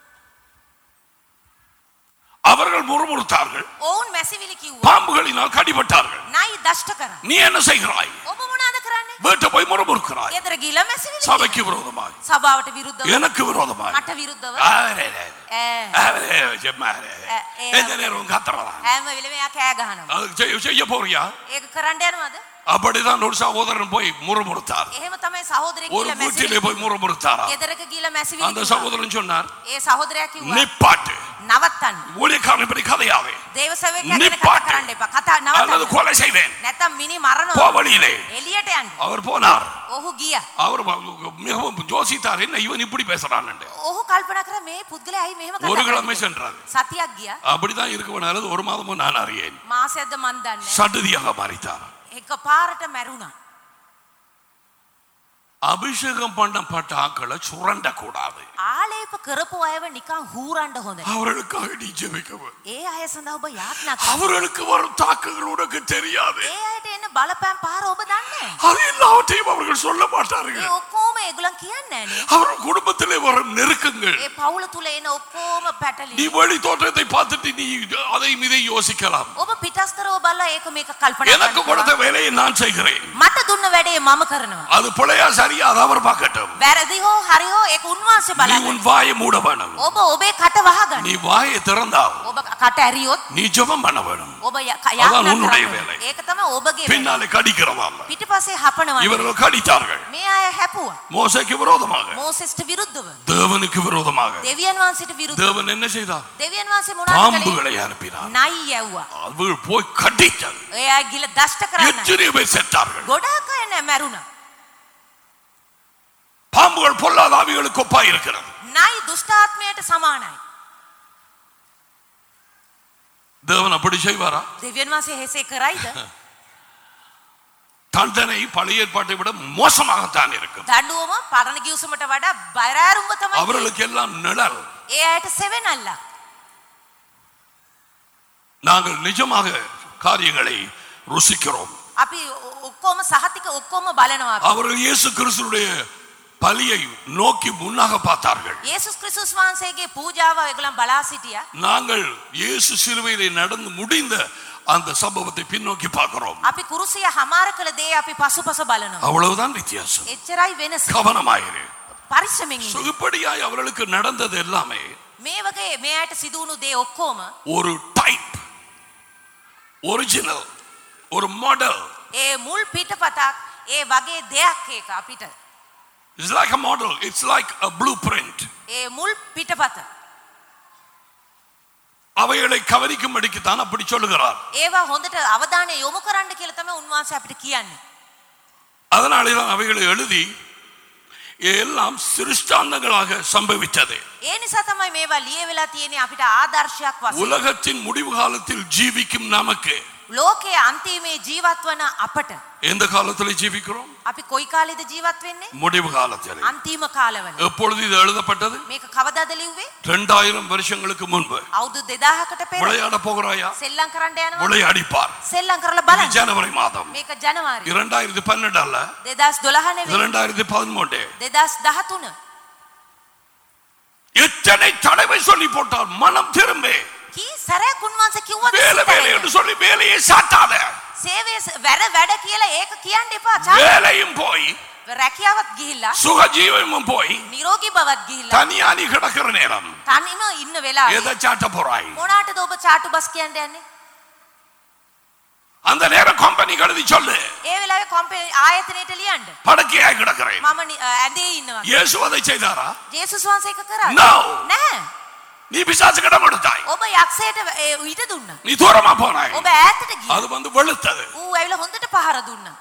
அவர்கள் முறுமுறுத்தார்கள். ඔවුන් මැසිවිලි කිව්වා. பாம்புகளினால் கடிபட்டார்கள். නයි දෂ්ට කරා. நீ என்ன செய்கிறாய்? ඔබ මොනවාද කරන්නේ? வீட்டை போய் முறுமுறுக்கிறாய். ගෙදර ගිහලා මැසිවිලි. சபைக்கு விரோதமாய், සභාවට විරුද්ධව. எனக்கு விரோதமாய். මට විරුද්ධව. ஆரே, ඈ ஆரே, ஜெமாரே. எந்த நேரம் கத்துறதா? හැම වෙලෙම යා කෑ ගහනවා. அது செய்ய- செய்ய போறியா? ඒක කරන්න යනවද? அப்படிதான் ஒரு சகோதரன் போய் முறுமுறுத்தார். එහෙම තමයි සහෝදරයෙක් ஒரு ගිහලා வீட்டிலே මැසිවිලි. போய் முறுமுறுத்தாரா? ගෙදරක ගිහලා මැසිවිලි அந்த කිව්වා. சகோதரன் சொன்னார், ඒ සහෝදරයා කිව්වා நிப்பாட்டு. නවත්තන්න. ஊழியக்காரன் இப்படி கதையாவே දේව සේවකයා ගැන කතා නිපාට. කරන්න එපා. කතා அல்லது නවත්තන්න. கொலை செய்வேன். නැත්තම් මිනි போ මරනවා. வழியிலே. එළියට යන්න. அவர் போனார். ඔහු ගියා. அவர் மிகவும் யோசித்தார், என்ன இவன் இப்படி பேசுறான். ඔහු කල්පනා කරා මේ පුද්ගලයා ඇයි මෙහෙම ஒரு කතා கிழமை කරන්නේ? சென்றார். සතියක් ගියා. அப்படிதான் இருக்கவன் அல்லது ஒரு மாதமும் நான் அறியேன். මාසයක්ද මන් දන්නේ නැහැ. சடுதியாக மாறித்தார். එක පාරට මැරුණා. அபிஷேகம் பண்ணப்பட்ட ஆக்களை சுரண்ட கூடாது. ආලේප කරපු අයව නිකන් හූරන්න හොඳ නැහැ. அவர்களுக்காக நீ ஜெபிக்கணும். ඒ අය සඳහා ඔබ යාඥා කරන්න. அவர்களுக்கு வரும் தாக்குகள் உனக்கு தெரியாது. ඒ අයට එන බලපෑම් පාර ඔබ දන්නේ නැහැ. அது எல்லாவற்றையும் அவர்கள் சொல்ல ඒ மாட்டார்கள். ඔක්කොම ඒගොල්ලන් කියන්නේ නැහැ නේ. அவர்கள் குடும்பத்திலே வரும் நெருக்கங்கள், ඒ පවුල තුල එන ඔක්කොම පැටලි. நீ வெளி தோற்றத்தை பார்த்துட்டு நீ அதை இதை யோசிக்கலாம். ඔබ පිටස්තරව බලලා ඒක මේක කල්පනා எனக்கு கொடுத்த කරනවා. வேலையை நான் செய்கிறேன். මට දුන්න වැඩේ මම කරනවා. அது பிழையா சரியா அதை அவர் பார்க்கட்டும். වැරදි හෝ හරි හෝ ඒක උන්වහන්සේ நீ බලන්න. உன் வாயை மூட வேணும். ඔබ ඔබේ කට වහගන්න. நீ வாயை திறந்தால் ඔබ කට ඇරියොත් நீ ஜெபம் பண்ண வேணும். ඔබ ය- அதான் යාඥා உன்னுடைய කරන්න. வேலை. ඒක තමයි ඔබගේ වැඩේ. பின்னாலே கடிக்கிறதாம். පිටපත පස්සේ හපනවා. இவர்கள் கடித்தார்கள். මේ අය හැපුවා. மோசேக்கு விரோதமாக, මෝසෙස්ට විරුද්ධව. தேவனுக்கு விரோதமாக. දෙවියන් වහන්සේට විරුද්ධව. தேவன் என்ன செய்தார்? දෙවියන් වහන්සේ මොනවද කළේ? பாம்புகளை அனுப்பினார். නයි යවුවා. அவர்கள் போய் கடித்தது. එයා ගිල දෂ්ට කරන්න. எத்தனை பேர் செத்தார்கள்? ගොඩාක් අය නෑ මැරුණා. பாம்புகள் பொல்லாத ஆவிகளுக்கு ஒப்பாய் இருக்கிறது. නයි දුෂ්ටාත්මයට සමානයි. தேவன் அப்படி செய்வாரா? දෙවියන් වහන්සේ හේසේ කරයිද? தண்டனை பழைய ஏற்பாட்டை விட மோசமாகத்தான் இருக்கும். දඬුවම පරණ ගිවිසුමට වඩා බයරාරුම්ව තමයි. அவர்களுக்கு எல்லாம் நிழல். ඒ අයට සෙවෙනල්ල. நாங்கள் நிஜமாக காரியங்களை ருசிக்கிறோம். අපි ඔක්කොම සහතික ඔක්කොම බලනවා. அவர்கள் இயேசு கிறிஸ்துவுடைய பலியை நோக்கி முன்னாக பார்த்தார்கள். යේසුස් ක්‍රිස්තුස් වහන්සේගේ පූජාව ඒගොල්ලන් බලා සිටියා. நாங்கள் இயேசு சிலுவையிலே நடந்து முடிந்த அந்த சம்பவத்தை பின்னோக்கி பார்க்கிறோம். අපි කුරුසිය හමාර කළ දේ අපි පසුපස බලනවා. அவ்வளவுதான் வித்தியாசம். එච්චරයි වෙනස. கவனமாயிரு. පරිස්සමෙන් ඉන්න. சுகப்படியாய் அவர்களுக்கு நடந்தது எல்லாமே මේ වගේ මේ අයට සිදු වුණු දේ ඔක්කොම ஒரு டைப், ஒரிஜினல், ஒரு மாடல். ඒ මුල් පිටපතක් ඒ වගේ දෙයක් ඒක අපිට. It's like a model. It's like a blueprint. ඒ මුල් පිටපත. அவைகளை கவனிக்கும்படிக்கு தான் அப்படி சொல்லுகிறார். ඒවා හොඳට අවධානය යොමු කරන්න කියලා තමයි උන්වහන්සේ අපිට කියන්නේ. அதனாலே தான் அவைகளை எழுதி எல்லாம் சிருஷ்டாந்தங்களாக சம்பவித்தது. ඒ නිසා තමයි මේවා ලියවිලා තියෙන්නේ අපිට ආදර්ශයක් වශයෙන්. உலகத்தின் முடிவு காலத்தில் ஜீவிக்கும் நமக்கு. ලෝකයේ අන්තිමේ ජීවත් වන අපට. எந்த காலத்தில் ஜீவிக்கிறோம்? අපි කොයි කාලෙද ජීවත් වෙන්නේ? முடிவு காலத்தில். අන්තිම කාලවල. எப்பொழுது இது எழுதப்பட்டது? මේක කවදාද ලිව්වේ? இரண்டாயிரம் வருஷங்களுக்கு முன்பு. අවුරුදු දෙදාහකට පෙර. விளையாட போகிறாயா? සෙල්ලම් කරන්න යනවා. விளையாடிப்பார். සෙල්ලම් කරලා බලන්න. ஜனவரி மாதம். මේක ජනවාරි. இரண்டாயிரத்து பன்னிரண்டு அல்ல. දෙදාස් දොළහ නෙවෙයි. இரண்டாயிரத்து பதிமூன்று. දෙදාස් දහතුන. எத்தனை தடவை சொல்லி போட்டால் மனம் திரும்பே. කී සැරයක් උන්වහන්සේ කිව්වද? வேலை வேலை என்று சொல்லி வேலையை சாத்தாத. සේවය වැඩ වැඩ කියලා ඒක කියන්න එපා. வேலையும் போய் රැකියාවත් ගිහිල්ලා சுகஜீவமும் போய் නිරෝගී බවත් ගිහිල්ලා தனியானி கிடக்கிற நேரம் තනියම ඉන්න වෙලාවේ எதை சாட்ட போறாய்? මොනාටද ඔබ චාටු බස් කියන්න යන්නේ? அந்த நேரம் கம்பெனி கழுதி சொல்லு. ඒ වෙලාවේ කම්පැනි ආයතනයට ලියන්න. படுக்கையாய் கிடக்கிறேன். මම ඇඳේ ඉන්නවා. இயேசு அதை செய்தாரா? ජේසුස් වහන්සේ ඒක කරා? No. නෑ. நீ பிசாசுக்கு இடம் கொடுத்தாய். ඔබ යක්ෂයට ඊට දුන්නා. நீ தூரமா போனாய். ඔබ ඈතට ගියා. அது வந்து வெளுத்தது. ඌ ඇවිල්ලා හොඳට පහර දුන්නා.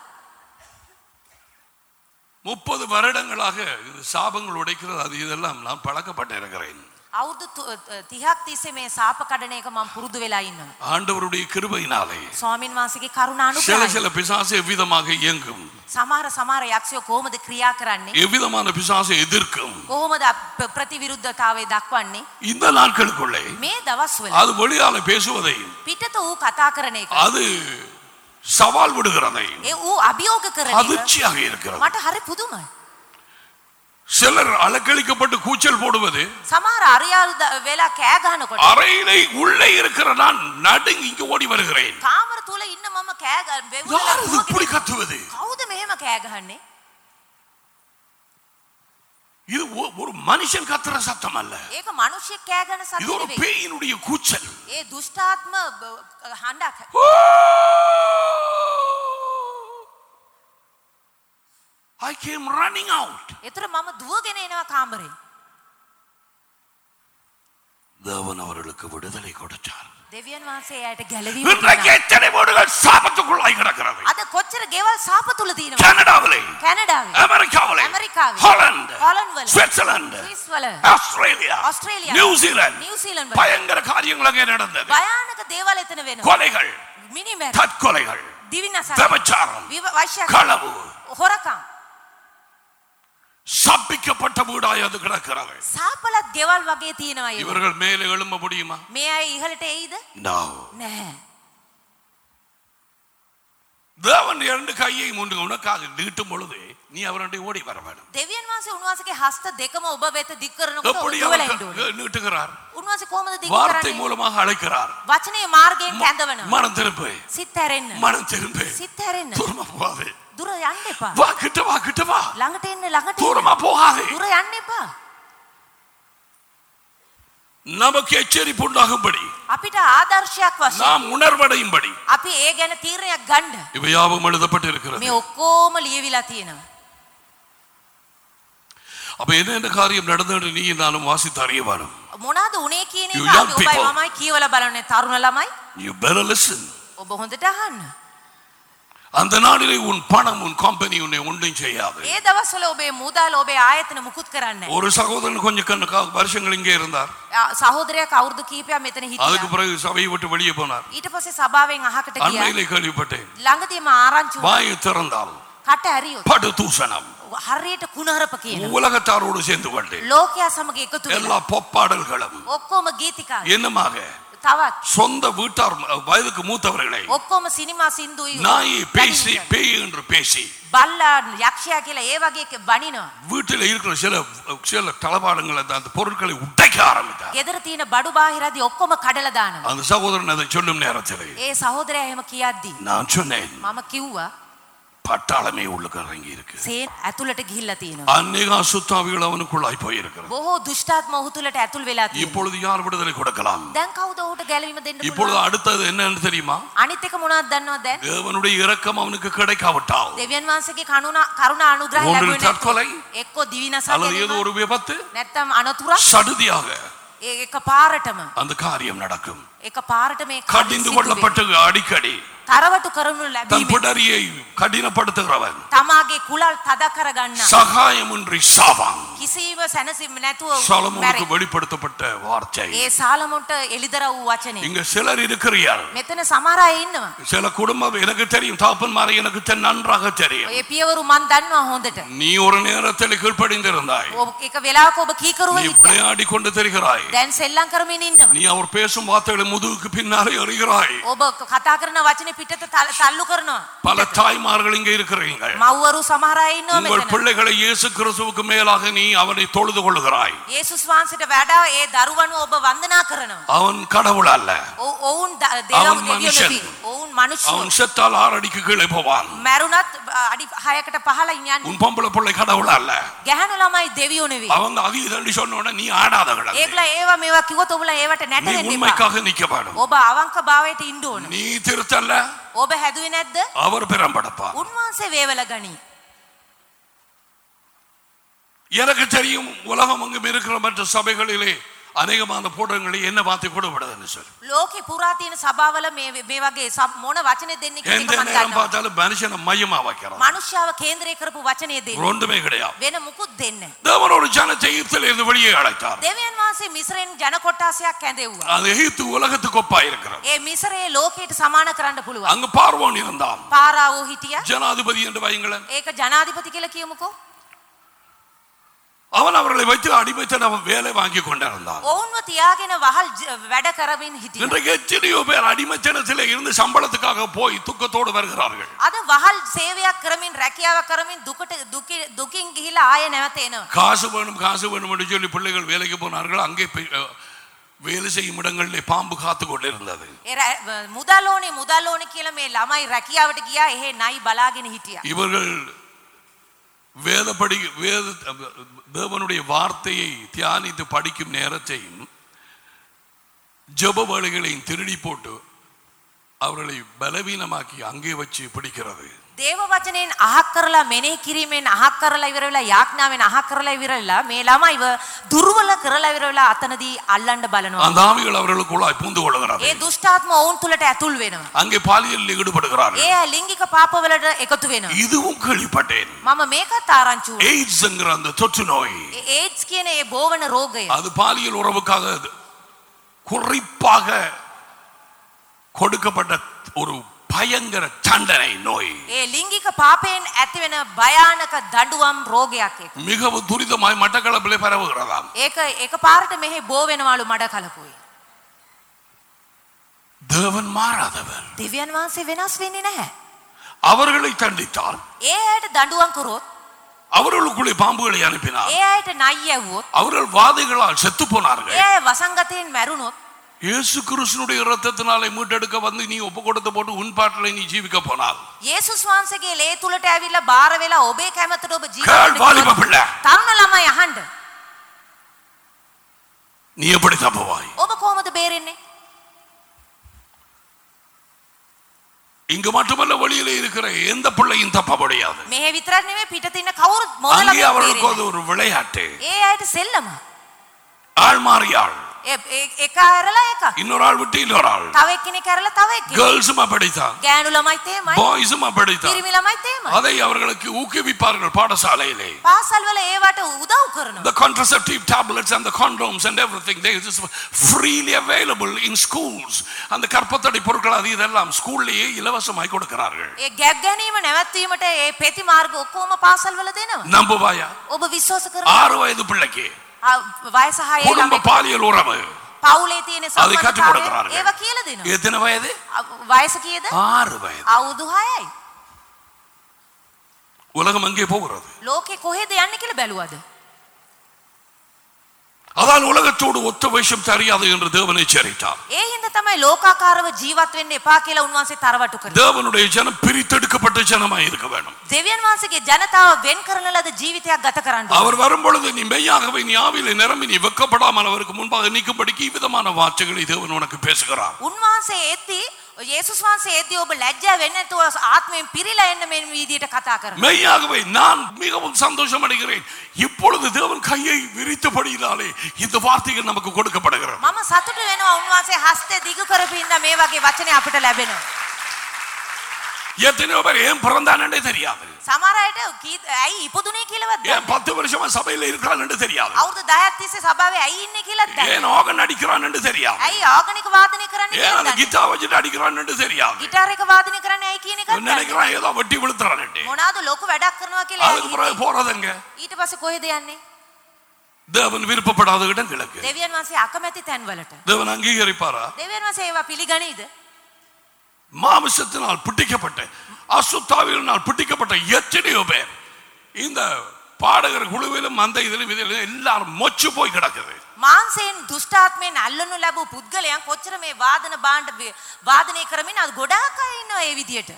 முப்பது வருடங்களாக இது சாபங்கள் உடைக்கிறது அது இதெல்லாம் நான் பழக்கப்பட்டு இருக்கிறேன். අවුරුදු තිහක් තිස්සේ මේ සාප කඩන එක මම පුරුදු වෙලා ඉන්නවා. ஆண்டவருடைய கிருபையினாலே ස්වාමින් වහන්සේගේ කරුණා சில අනුග්‍රහය. சில பிசாசு எவ்விதமாக இயங்கும், සමහර සමහර යක්ෂයෝ කොහොමද ක්‍රියා කරන්නේ? எவ்விதமான பிசாசை எதிர்க்கும். කොහොමද ප්‍රතිවිරුද්ධතාවය දක්වන්නේ? இந்த நாட்களுக்குள்ளே මේ දවස්වල அது வெளியால பேசுவதை පිටත ඌ කතා කරන එක. அது சவால் விடுகிறதை ඒ ඌ අභියෝග කරන එක அதிர்ச்சியாக இருக்கிறது. මට හරි පුදුමයි. சிலர் அலக்களிக்கப்பட்டு கூச்சல் போடுவது, සමහර අරියාළු වෙලා කෑ ගහනකොට அறையிலே உள்ளே இருக்கிற நான் நடுங்கி இங்கு ஓடி வருகிறேன். කාමර තුල ඉන්න මම කෑ ගහ யார் இது இப்படி கத்துவது? කවුද මෙහෙම කෑ ගහන්නේ? இது ஒ- ஒரு மனுஷன் கத்துற சத்தம் அல்ல. ඒක මිනිස්සෙක් කෑ ගහන இது සද්ද ஒரு නෙවෙයි. பேயினுடைய கூச்சல். ඒ දුෂ්ටාත්ම හඬක්. I came running out. ඒතර මම දුවගෙන එනවා කාමරේ. தேவன் அவர்களுக்கு விடுதலை கொடுத்தார். දෙවියන් වහන්සේ එයාට ගැලවීම இன்றைக்கு දුන්නා. எத்தனை வீடுகள் சாபத்துக்குள்ளாய் கிடக்கிறது. අද කොච්චර ගෙවල් සාප තුල තියෙනවද? கனடாவிலே, කැනඩාවේ, அமெரிக்காவிலே, ඇමරිකාවේ, ஹாலந்து, හොලන්ඩ් වල, சுவிட்சர்லாந்து, ස්විස් වල, ஆஸ்திரேலியா, ஆஸ்திரேலியா, நியூசிலாந்து, නිව්සීලන්ඩ් වල பயங்கர காரியங்கள் அங்கே நடந்தது. භයානක දේවල් එතන වෙනවා. கொலைகள், මිනිමැර, தற்கொலைகள், දිවිනසක්, விபச்சாரம், වෛශ්‍යකම්, களவு, හොරකම්. சபிக்கப்பட்ட வீடாய் அது கிடக்கிறது. සාපලත් ගෙවල් වගේ තියෙනවා ඒක. இவர்கள் மேலே எழும்ப முடியுமா? මේ අය ඉහළට එයිද? No. නැහැ. தேவன் இரண்டு கையை மூன்று உனக்காக நீட்டும் பொழுது நீ அவருடைய ஓடி வர வேண்டும். දෙවියන් වහන්සේ උන්වහන්සේගේ හස්ත දෙකම ඔබ වෙත දික් කරනකොට எப்படி ඔබ වෙලා அவர் ඉන්න ඕනේ. நீட்டுகிறார்? උන්වහන්සේ කොහොමද දික් வார்த்தை කරන්නේ? மூலமாக அழைக்கிறார். වචනේ මාර්ගයෙන් කැඳවනවා. மனம் திரும்பு, සිත් හැරෙන්න. மனம் திரும்பு, සිත් හැරෙන්න. தூரமா போகாதே. දුර යන්න එපා. வா கிட்ட வா கிட்ட வா, ළඟට එන්න ළඟට එන්න. தூரமா போகாதே. දුර යන්න එපා. நமக்கு எச்சரிப்பு உண்டாகும்படி අපිට ආදර්ශයක් වශයෙන් நாம் உணர்வடையும்படி අපි ඒ ගැන තීරණයක් ගන්න. இவையாவும் எழுதப்பட்டிருக்கிறது. මේ ඔක්කොම ලියවිලා තියෙනවා. அப்ப என்ன என்ன காரியம் நடந்தது நீ நானும் வாசித்து அறிய வேணும். මොනවාද උනේ කියන You එක young අපි ඔබයි people. මමයි කියවලා බලන්නේ තරුණ ළමයි. You better listen. ඔබ හොඳට අහන්න. அந்த நாளிலே உன் பணம் உன் கம்பெனி உன்னை ஒன்றும் செய்யாது. ඒ දවස්වල ඔබේ මුදල් ඔබේ ආයතන මුකුත් කරන්නේ නැහැ. ஒரு சகோதரன் கொஞ்ச கண்ண வருஷங்கள் இங்கே இருந்தார். සහෝදරයෙක් අවුරුදු කීපයක් මෙතන அதுக்கு හිටියා. பிறகு சபையை விட்டு வெளியே போனார். ඊට පස්සේ සභාවෙන් අහකට ගියා. அண்மையிலே கேள்விப்பட்டேன். ළඟදීම ආරංචි වුණා. வாயை திறந்தால் කට ඇරියොත් படு தூசணம் හරියට කුණහරප කියනවා. உலகத்தாரோடு சேர்ந்து கொண்டு ලෝකයා සමග එකතු எல்லா වෙලා பொப்பாடல்களும் ඔක්කොම ගීතිකා என்னமாக තවත් சொந்த வீட்டார் வயதுக்கு மூத்தவர்களை ඔක්කොම සිනමා සින්දුයි நாயை பேசி பேய் என்று பேசி බල්ලා යක්ෂයා කියලා ඒ වගේ එක බනිනවා. வீட்டில் இருக்கிற சில சில தளபாடங்களை அந்த பொருட்களை உடைக்க ஆரம்பித்தார். ගෙදර තියෙන බඩු බාහිරදී ඔක්කොම කඩලා දානවා. அந்த சகோதரன் அதை சொல்லும் நேரத்தில் ඒ සහෝදරයා එහෙම කියද්දි நான் சொன்னேன் මම කිව්වා பட்டாளமே உள்ளுக்கு இறங்கி இருக்கு. සේන් ඇතුළට ගිහිල්ලා තියෙනවා. அநேக அசுத்தாவிகள் அவனுக்குள்ளாய் போயிருக்கிறது. බොහෝ දුෂ්ටාත්ම ඔහු තුළට ඇතුල් වෙලා තියෙනවා. இப்பொழுது யார் விடுதலை கொடுக்கலாம்? දැන් කවුද ඔහුට ගැලවීම දෙන්න இப்பொழுது පුළුවන්? அடுத்தது என்னன்னு தெரியுமா? අනිත් එක මොනවද දන්නවද දැන්? தேவனுடைய இரக்கம் அவனுக்கு கிடைக்காவிட்டால் දෙවියන් වහන්සේගේ කරුණා කරුණා අනුග්‍රහය ஒன்றில் ලැබුණේ தற்கொலை එක්කෝ දිවිනසා அல்லது ஏதோ ගැනීම ஒரு விபத்து නැත්නම් අනතුරක් சடுதியாக ඒ එක පාරටම அந்த காரியம் நடக்கும். එක පාරට මේ கடிந்து கொள்ளப்பட்டு அடிக்கடி තරවටු කරනු தன் ලැබීම பிடரியை கடினப்படுத்துகிறவன் තමාගේ කුලල් තද කර ගන්නා சகாயமின்றி சாவான். කිසිම සැනසීම නැතුව சாலமோனுக்கு මැරේ. வெளிப்படுத்தப்பட்ட வார்த்தை. ඒ සාලමොන්ට එලිදර වූ වචනේ. இங்க சிலர் இருக்கிறார். මෙතන සමහර අය ඉන්නවා. சில குடும்பம் எனக்கு தெரியும், தாப்பன்மாரை எனக்கு தெ- நன்றாக தெரியும். ඔය පියවරු මන් දන්නවා හොඳට. நீ ஒரு நேரத்தில் கீழ்ப்படிந்திருந்தாய். ඔබ එක වෙලාවක ඔබ කීකරුව நீ හිටියා. விளையாடி கொண்டு தெரிகிறாய். දැන් සෙල්ලම් කරමින් ඉන්නවා. நீ அவர் பேசும் வார்த்தைகளை முதுகுக்கு பின்னாலே எறிகிறாய். ඔබ කතා කරන වචනේ පිටත තල්- තල්ලු කරනවා. பல தாய்மார்கள் இங்கே இருக்கிறீங்க. මව්වරු සමහර අය ඉන්නවා உங்கள் මෙතන. பிள்ளைகளை இயேசு கிறிஸ்துவுக்கு மேலாக நீ அவனை தொழுது கொள்ளுகிறாய். යේසුස් වහන්සේට වඩා ඒ දරුවන්ව ඔබ වන්දනා කරනවා. அவன் கடவுள் அல்ல. ඔව්- ඔවුන් ද- දෙවියෝ அவன் දෙවියෝ මනුෂ්‍යன். නෙවෙයි. ඔවුන් මිනිස්සු. அவன் செத்தால் ஆறடிக்கு கீழே போவான். මැරුණත් අඩි හයකට පහළ යන්නේ. உன் பொம்பளை பிள்ளை கடவுள் அல்ல. ගැහැණු ළමයි දෙවියෝ නෙවෙයි. அவங்க அகிதண்டி சொன்ன உடனே நீ ஆடாத கிடந்து. ඒගොල්ලෝ ඒවා මේවා කිව්වොත් ඔබලා ඒවට நீ නැටෙන්න එපා. உண்மைக்காக நிக்க வேணும். ඔබ අවංක භාවයට ඉන්න ඕන. நீ திருத்தல்ல, ඔබ හැදුවේ නැද්ද? அவர் பெறம்படப்பா. උන්වහන්සේ වේවල ගනි. எனக்கு தெரியும் உலகம் அங்கும் இருக்கிற மற்ற சபைகளிலே அநேகமான போடங்களை என்ன வார்த்தை கூட விடாதுன்னு சொல்லி ලෝකේ පුරා තියෙන සභාවල මේ මේ වගේ සබ් මොන වචනේ දෙන්නේ කියන எந்த එක මම நேரம் දන්නවා. பார்த்தாலும் மனுஷனை மையமா வைக்கிறான். මනුෂ්‍යව කේන්ද්‍රය කරපු වචනේ දෙන්නේ. ஒன்றுமே கிடையாது. වෙන මුකුත් දෙන්නේ නැහැ. தேவன் ஒரு ஜனத்தை எகிப்திலிருந்து வெளியே அழைத்தார். දෙවියන් වහන්සේ මිස්රෙන් ජන කොට්ටාසයක් ඇඳෙව්වා. அது எகிப்து உலகத்துக்கு ஒப்பா இருக்கிறது. ඒ මිස්රයේ ලෝකයට සමාන කරන්න පුළුවන්. அங்கு பார்வோன் இருந்தான். පාරාවෝ හිටියා. ஜனாதிபதி என்று வையுங்களேன். ඒක ජනාධිපති කියලා කියමුකෝ. அவன் அவர்களை வைத்து அடிமைத்தனம் வேலை வாங்கி கொண்டிருந்தான். ඔවුන්ව තියාගෙන වහල් ජ- වැඩ කරමින් හිටියා. இன்றைக்கு எத்தனையோ பேர் அடிமைத்தனத்திலே இருந்து சம்பளத்துக்காக போய் துக்கத்தோடு வருகிறார்கள். අද වහල් සේවයක් කරමින් රැකියාවක් කරමින් දුකට දුකි- දුකින් ගිහිලා ආය නැවත එනවා. காசு வேணும் காசு வேணும் என்று சொல்லி பிள்ளைகள் வேலைக்கு போனார்கள். அங்கே போய், அஹ், வேலை செய்யும் இடங்களிலே பாம்பு காத்து கொண்டிருந்தது. ඒ රැ- මුදල් ඕනේ මුදල් ඕනේ කියලා මේ ළමයි රැකියාවට ගියා. එහෙ නයි බලාගෙන හිටියා. இவர்கள் வேதப்படி வேத தேவனுடைய வார்த்தையை தியானித்து படிக்கும் நேரத்தையும் ஜெப வேளைகளையும் திருடி போட்டு அவர்களை பலவீனமாக்கி அங்கே வச்சு பிடிக்கிறது. දේව වචනයෙන් අහක් කරලා මෙනෙහි කිරීමෙන් අහක් කරලා ඉවර වෙලා යාඥාවෙන් අහක් කරලා ඉවර වෙලා මේ ළමයිව දුර්වල කරලා ඉවර වෙලා අතනදී අල්ලන්න බලනවා. அந்த ஆவிகள் அவர்களுக்குள்ளாய் பூந்து கொள்கிறது. ඒ දුෂ්ටාත්ම ඔවුන් තුලට ඇතුල් වෙනවා. அங்கே பாலியலில் ஈடுபடுகிறார்கள். ඒ லிංගික පාපවලට එකතු වෙනවා. இதுவும் கேள்விப்பட்டேன். මම මේකත් ආරංචි වුණා. எய்ட்ஸ் என்கிற அந்த தொற்று நோய் ඒ ඒඩ්ස් කියන ඒ බෝවන රෝගය அது பாலியல் உறவுக்காக குறிப்பாக கொடுக்கப்பட்ட ஒரு பயங்கர தண்டனை நோய். ඒ ලිංගික පාපයෙන් ඇතිවෙන භයානක දඬුවම් රෝගයක් ඒක. மிகவும் துரிதமாய் மட்டக்களப்பிலே பரவுகிறதாம். ඒක එක පාරට මෙහි බෝ වෙනවලු මඩ කලපුයි. தேவன் மாறாதவர். දෙවියන් වහන්සේ වෙනස් වෙන්නේ නැහැ. அவர்களை தண்டித்தார். ඒ අයට දඬුවම් කරොත් அவர்களுக்குள்ளே பாம்புகளை அனுப்பினார். ඒ අයට නයි යවුවොත් அவர்கள் வாதைகளால் செத்து போனார்கள். ඒ අය වසංගතයෙන් මැරුණොත් இயேசு கிறிஸ்துனுடைய இரத்தத்தினாலே மீட்டெடுக்க வந்து நீ ஒப்பு கொடுத்து போட்டு உன் பாட்டிலே நீ ஜீவிக்க போனால் යේසුස් වහන්සේගේ ලේ තුලට ඇවිල්ලා බාර වෙලා ඔබේ කැමතට ඔබ கேள் வாலிப ජීවත් பிள்ளை, තරුණ ළමයි අහන්න. நீ எப்படி தப்புவாய்? ඔබ කොහොමද බේරෙන්නේ? இங்கு மட்டுமல்ல, வெளியிலே இருக்கிற எந்த பிள்ளையும் தப்ப முடியாது. මෙහෙ විතරක් නෙමෙයි පිටත ඉන්න කවුරුත් அங்கே මොදලම அவர்களுக்கு அது ஒரு விளையாட்டு. ඒ අයට සෙල්ලම. ஆள் மாறியாள், එක ඇරලා එක. இன்னொரு ஆள் விட்டு இன்னொரு ஆள். තව එක්කෙනෙක් ඇරලා තව එක්කෙනෙක්. கேர்ள்ஸும் அப்படித்தான், ගෑනු ළමයිත් එහෙමයි. பாய்ஸும் அப்படித்தான். පිරිමි ළමයිත් එහෙමයි. அதை அவர்களுக்கு ஊக்குவிப்பார்கள் பாடசாலையிலே. පාසල් වල ඒවට උදව් කරනවා. The contraceptive tablets and the condoms and everything, they is freely available in schools. அந்த கற்பத்தடை பொருட்கள் அது இதெல்லாம் ஸ்கூல்லேயே இலவசமாய் கொடுக்கிறார்கள். ඒ ගැබ් ගැනීම නැවැත්වීමට ඒ පෙති මාර්ග ඔක්කොම පාසල් වල දෙනවා. நம்புவாயா? ඔබ විශ්වාස කරනවා? ஆறு வயது பிள்ளைக்கு වයස හය குடும்ப ළමයි பாலியல் உறவு පවුලේ තියෙන அதை கற்றுக் සම්බන්ධතාවය கொடுக்கிறார்கள். ඒව කියලා දෙනවා. எத்தனை வயது? වයස කීයද? ஆறு வயது. අවුරුදු හයයි. உலகம் அங்கே போகிறது. ලෝකේ කොහෙද යන්නේ කියලා බැලුවද? அதான் உலகத்தோடு ஒத்த வேஷம் தெரியாது என்று தேவன் எச்சரித்தார். ඒ හින්දා තමයි ලෝකාකාරව ජීවත් වෙන්න එපා කියලා උන්වහන්සේ තරවටු කරේ. தேவனுடைய ஜனம் பிரித்தெடுக்கப்பட்ட ஜனமாய் இருக்க வேண்டும். දෙවියන් වහන්සේගේ ජනතාව වෙන් කරන ලද ජීවිතයක් ගත කරන්න ඕනේ. அவர் வரும்பொழுது நீ மெய்யாகவே நீ ஆவியிலே நிரம்பி நீ வெட்கப்படாமல் அவருக்கு முன்பாக நிற்கும்படிக்கு இவ்விதமான வார்த்தைகளை தேவன் உனக்கு பேசுகிறார். උන්වහන්සේ එද්දී යේසුස් වහන්සේ එද්දී ඔබ ලැජ්ජා වෙන්නේ නැතුව ආත්මයෙන් පිරීලා එන්න මේ විදියට කතා කරනවා. மெய்யாகவே நான் மிகவும் சந்தோஷம் அடைகிறேன். இப்பொழுது தேவன் கையை விரித்தபடியினாலே இந்த வார்த்தைகள் நமக்கு கொடுக்கப்படுகிறது. මම සතුටු වෙනවා උන්වහන්සේ හස්තය දිගු කරපු හින්දා මේ වගේ වචනේ අපිට ලැබෙනවා. எத்தனையோ பேர் ஏன் பிறந்தானே தெரியாது, සමහර අයට ඇයි ඉපදුනේ කියලාවත් ஏன் பத்து வருஷமா சபையில இருக்கிறான்னு தெரியாது, අවුරුදු දහයක් තිස්සේ සභාවේ ඇයි ඉන්නේ කියලාත් දන්නේ ஏன் ஆர்கன் அடிக்கிறான்னு தெரியாது, ඇයි ආගනික වාදනය කරන්නේ ஏன் அந்த කියලා දන්නේ கிட்டார் வச்சுட்டு அடிக்கிறான்னு தெரியாது, ගිටාර එක වාදනය කරන්නේ ඇයි කියන එකත් දන්නේ நினைக்கிறான் ஏதோ வெட்டி விழுத்துறான்ட்டு. මොනවාද ලොකු වැඩක් කරනවා කියලා அதுக்கு பிறகு போறதுங்க ඊට පස්සේ කොහෙද යන්නේ? தேவன் விருப்பப்படாத இடங்களுக்கு. දෙවියන් වහන්සේ අකමැති තැන්වලට. தேவன் அங்கீகரிப்பாரா? දෙවියන් වහන්සේ ඒවා පිළිගනීද? மாமிசத்தினால் பிடிக்கப்பட்ட அசுத்தாவியினால் பிடிக்கப்பட்ட எத்தனையோ பேர் இந்த பாடகர் குழுவிலும் அந்த இதிலும் இதிலும் எல்லாரும் மொச்சு போய் கிடக்குது. මාංශයෙන් දුෂ්ටාත්මයෙන් අල්ලනු ලැබූ පුද්ගලයන් කොච්චර මේ වාදන භාණ්ඩ වාදනය කරමින් අද ගොඩාක් අය ඉන්නවා ඒ විදියට.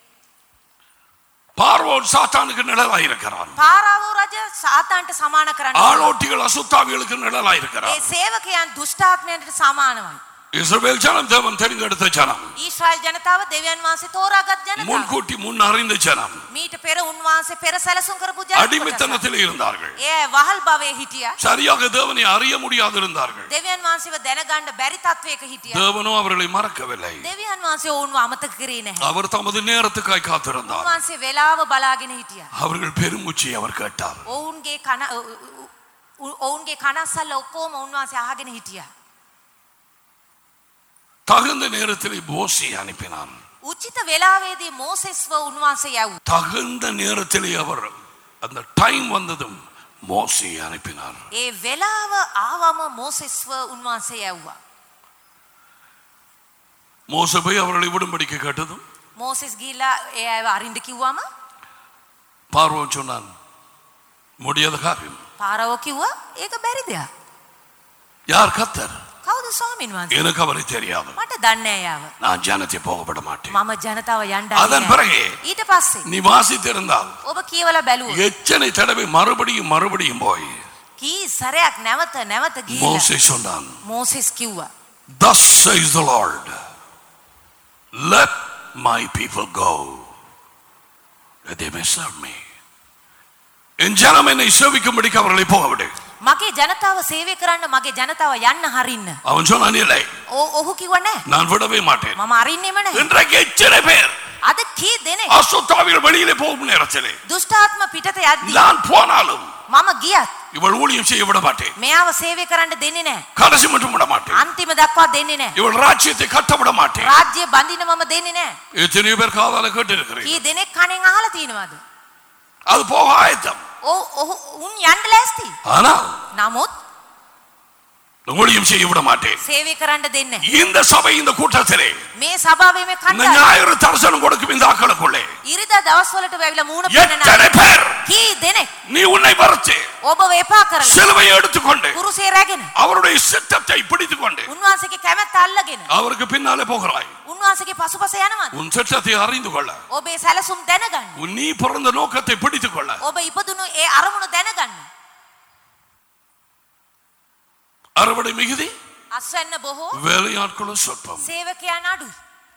பார்வோன் சாத்தானுக்கு நிழலாய் இருக்கிறான். පාරාවෝ රජ සාතාන්ට සමාන කරන්නේ. ஆளோட்டிகள் அசுத்தாவிகளுக்கு நிழலாய் இருக்கிறான். ඒ සේවකයන් දුෂ්ටාත්මයන්ට සමානයි. இஸ்ரவேல் ஜனம் தேவன் தெரிந்தெடுத்த ஜனம், ඊශ්‍රායල් ජනතාව දෙවියන් වහන්සේ තෝරාගත් ජනතාව. முன்கூட்டி முன் அறிந்த ஜனம், මීට පෙර උන්වහන්සේ පෙර සැලසුම් කරපු ජනතාව. அடிமைத்தனத்தில் இருந்தார்கள். ඒ වහල් භවයේ හිටියා. சரியாக தேவனை அறிய முடியாது இருந்தார்கள். දෙවියන් වහන්සේව දැනගන්න බැරි තත්වයක හිටියා. தேவனோ அவர்களை மறக்கவில்லை. දෙවියන් වහන්සේ ඔවුන්ව අමතක කරේ නැහැ. அவர் தமது நேரத்துக்காய் காத்திருந்தார். උන්වහන්සේ වේලාව බලාගෙන හිටියා. அவர்கள் பெருமூச்சை அவர் கேட்டார். ඔවුන්ගේ කන ඔවුන්ගේ කනස්සල්ල ඔක්කොම උන්වහන්සේ අහගෙන හිටියා. தகுந்த நேரத்தில் மோசே அனுப்பினார். උචිත වේලාවේදී මෝසෙස්ව උන්වහන්සේ යවුවා. தகுந்த நேரத்தில் அவர் அந்த டைம் வந்ததும் மோசே அனுப்பினார். ඒ වේලාව ආවම මෝසෙස්ව උන්වහන්සේ යවුවා. மோசே போய் அவர்களை விடும்படிக்கு கேட்டதும் මෝසෙස් ගිහිලා ඒ අයව අරින්න කිව්වම பார்வோன் சொன்னான், முடியாத காரியம். පාරාවෝ කිව්වා ඒක බැරි දෙයක්. யார் கர்த்தர்? කවුද ස්වාමීන් වහන්සේ? எனக்கு அவரை தெரியாது. මට දන්නේ නැහැ යාව. நான் ஜனத்தை போகப்பட மாட்டேன். මම ජනතාව යන්න அதன் பிறகு ඊට පස්සේ நீ வாசித்திருந்தால் ඔබ කියවලා බැලුවොත් எத்தனை தடவை மறுபடியும் மறுபடியும் போய் කී සැරයක් නැවත නැවත ගිහිලා மோசே சொன்னான், මෝසෙස් කිව්වා thus says the Lord, let my people go that they may serve me. என் ஜனம் என்னை சேவிக்கும்படிக்கு அவர்களை போகவிடு. මගේ ජනතාව සේවය කරන්න මගේ ජනතාව යන්න හරින්න. அவன் சொன்னான், இல்லை, ඔහු කිව්වා නැහැ. நான் விடவே மாட்டேன். මම අරින්නෙම නැහැ. இன்றைக்கு எத்தனை பேர் අද කී දෙනෙක් அசுத்தாவிகள் வெளியிலே போகும் நேரத்திலே දුෂ්ටාත්ම පිටත යද්දී நான் போனாலும் මම ගියත් இவள் ஊழியம் செய்ய விட மாட்டேன், මෙයාව සේවය කරන්න දෙන්නේ නැහැ. கடைசி மட்டும் விட மாட்டேன், අන්තිම දක්වා දෙන්නේ නැහැ. இவள் ராஜ்யத்தை கட்ட விட மாட்டேன். රාජ්‍ය බඳින මම දෙන්නේ නැහැ. எத்தனை பேர் காதால கேட்டு இருக்கிறேன். කී දෙනෙක් කණෙන් අහලා තියෙනවද? அது போக ஆயத்தம். ඔව් ඔහු උන් යන්න ලෑස්ති. ஆனால் නමුත් ஊழியம் செய்ய விட மாட்டேன். සේවය කරන්න දෙන්නේ නැහැ. இந்த சபை இந்த கூட்டத்திலே මේ සභාවේ මේ இந்த කණ්ඩායම ஞாயிறு தரிசனம் கொடுக்கும் இந்த ஆக்களுக்குள்ளே ඉරිදා දවස්වලට වැවිලා මූණ පෙන්නන எத்தனை பேர் කී දෙනෙක් நீ உன்னை வரைச்சு ඔබව එපා කරලා சிலுவையை எடுத்துக்கொண்டு කුරුසේ රැගෙන அவருடைய சித்தத்தை பிடித்துக் கொண்டு උන්වහන්සේගේ කැමැත්ත අල්ලගෙන அவருக்கு பின்னாலே போகிறாய். උන්වහන්සේගේ පසුපස යනවාද? உன் சித்தத்தை அறிந்து கொள்ள, ඔබේ සැලසුම් දැනගන්න. உன் நீ பிறந்த நோக்கத்தை பிடித்துக் கொள்ள. ඔබ ඉපදුණු ඒ අරමුණු දැනගන්න. அறுவடை மிகுதி, අස්වැන්න බොහෝ, வேலையாட்களும் சொற்பம். සේවකයන් අඩුයි.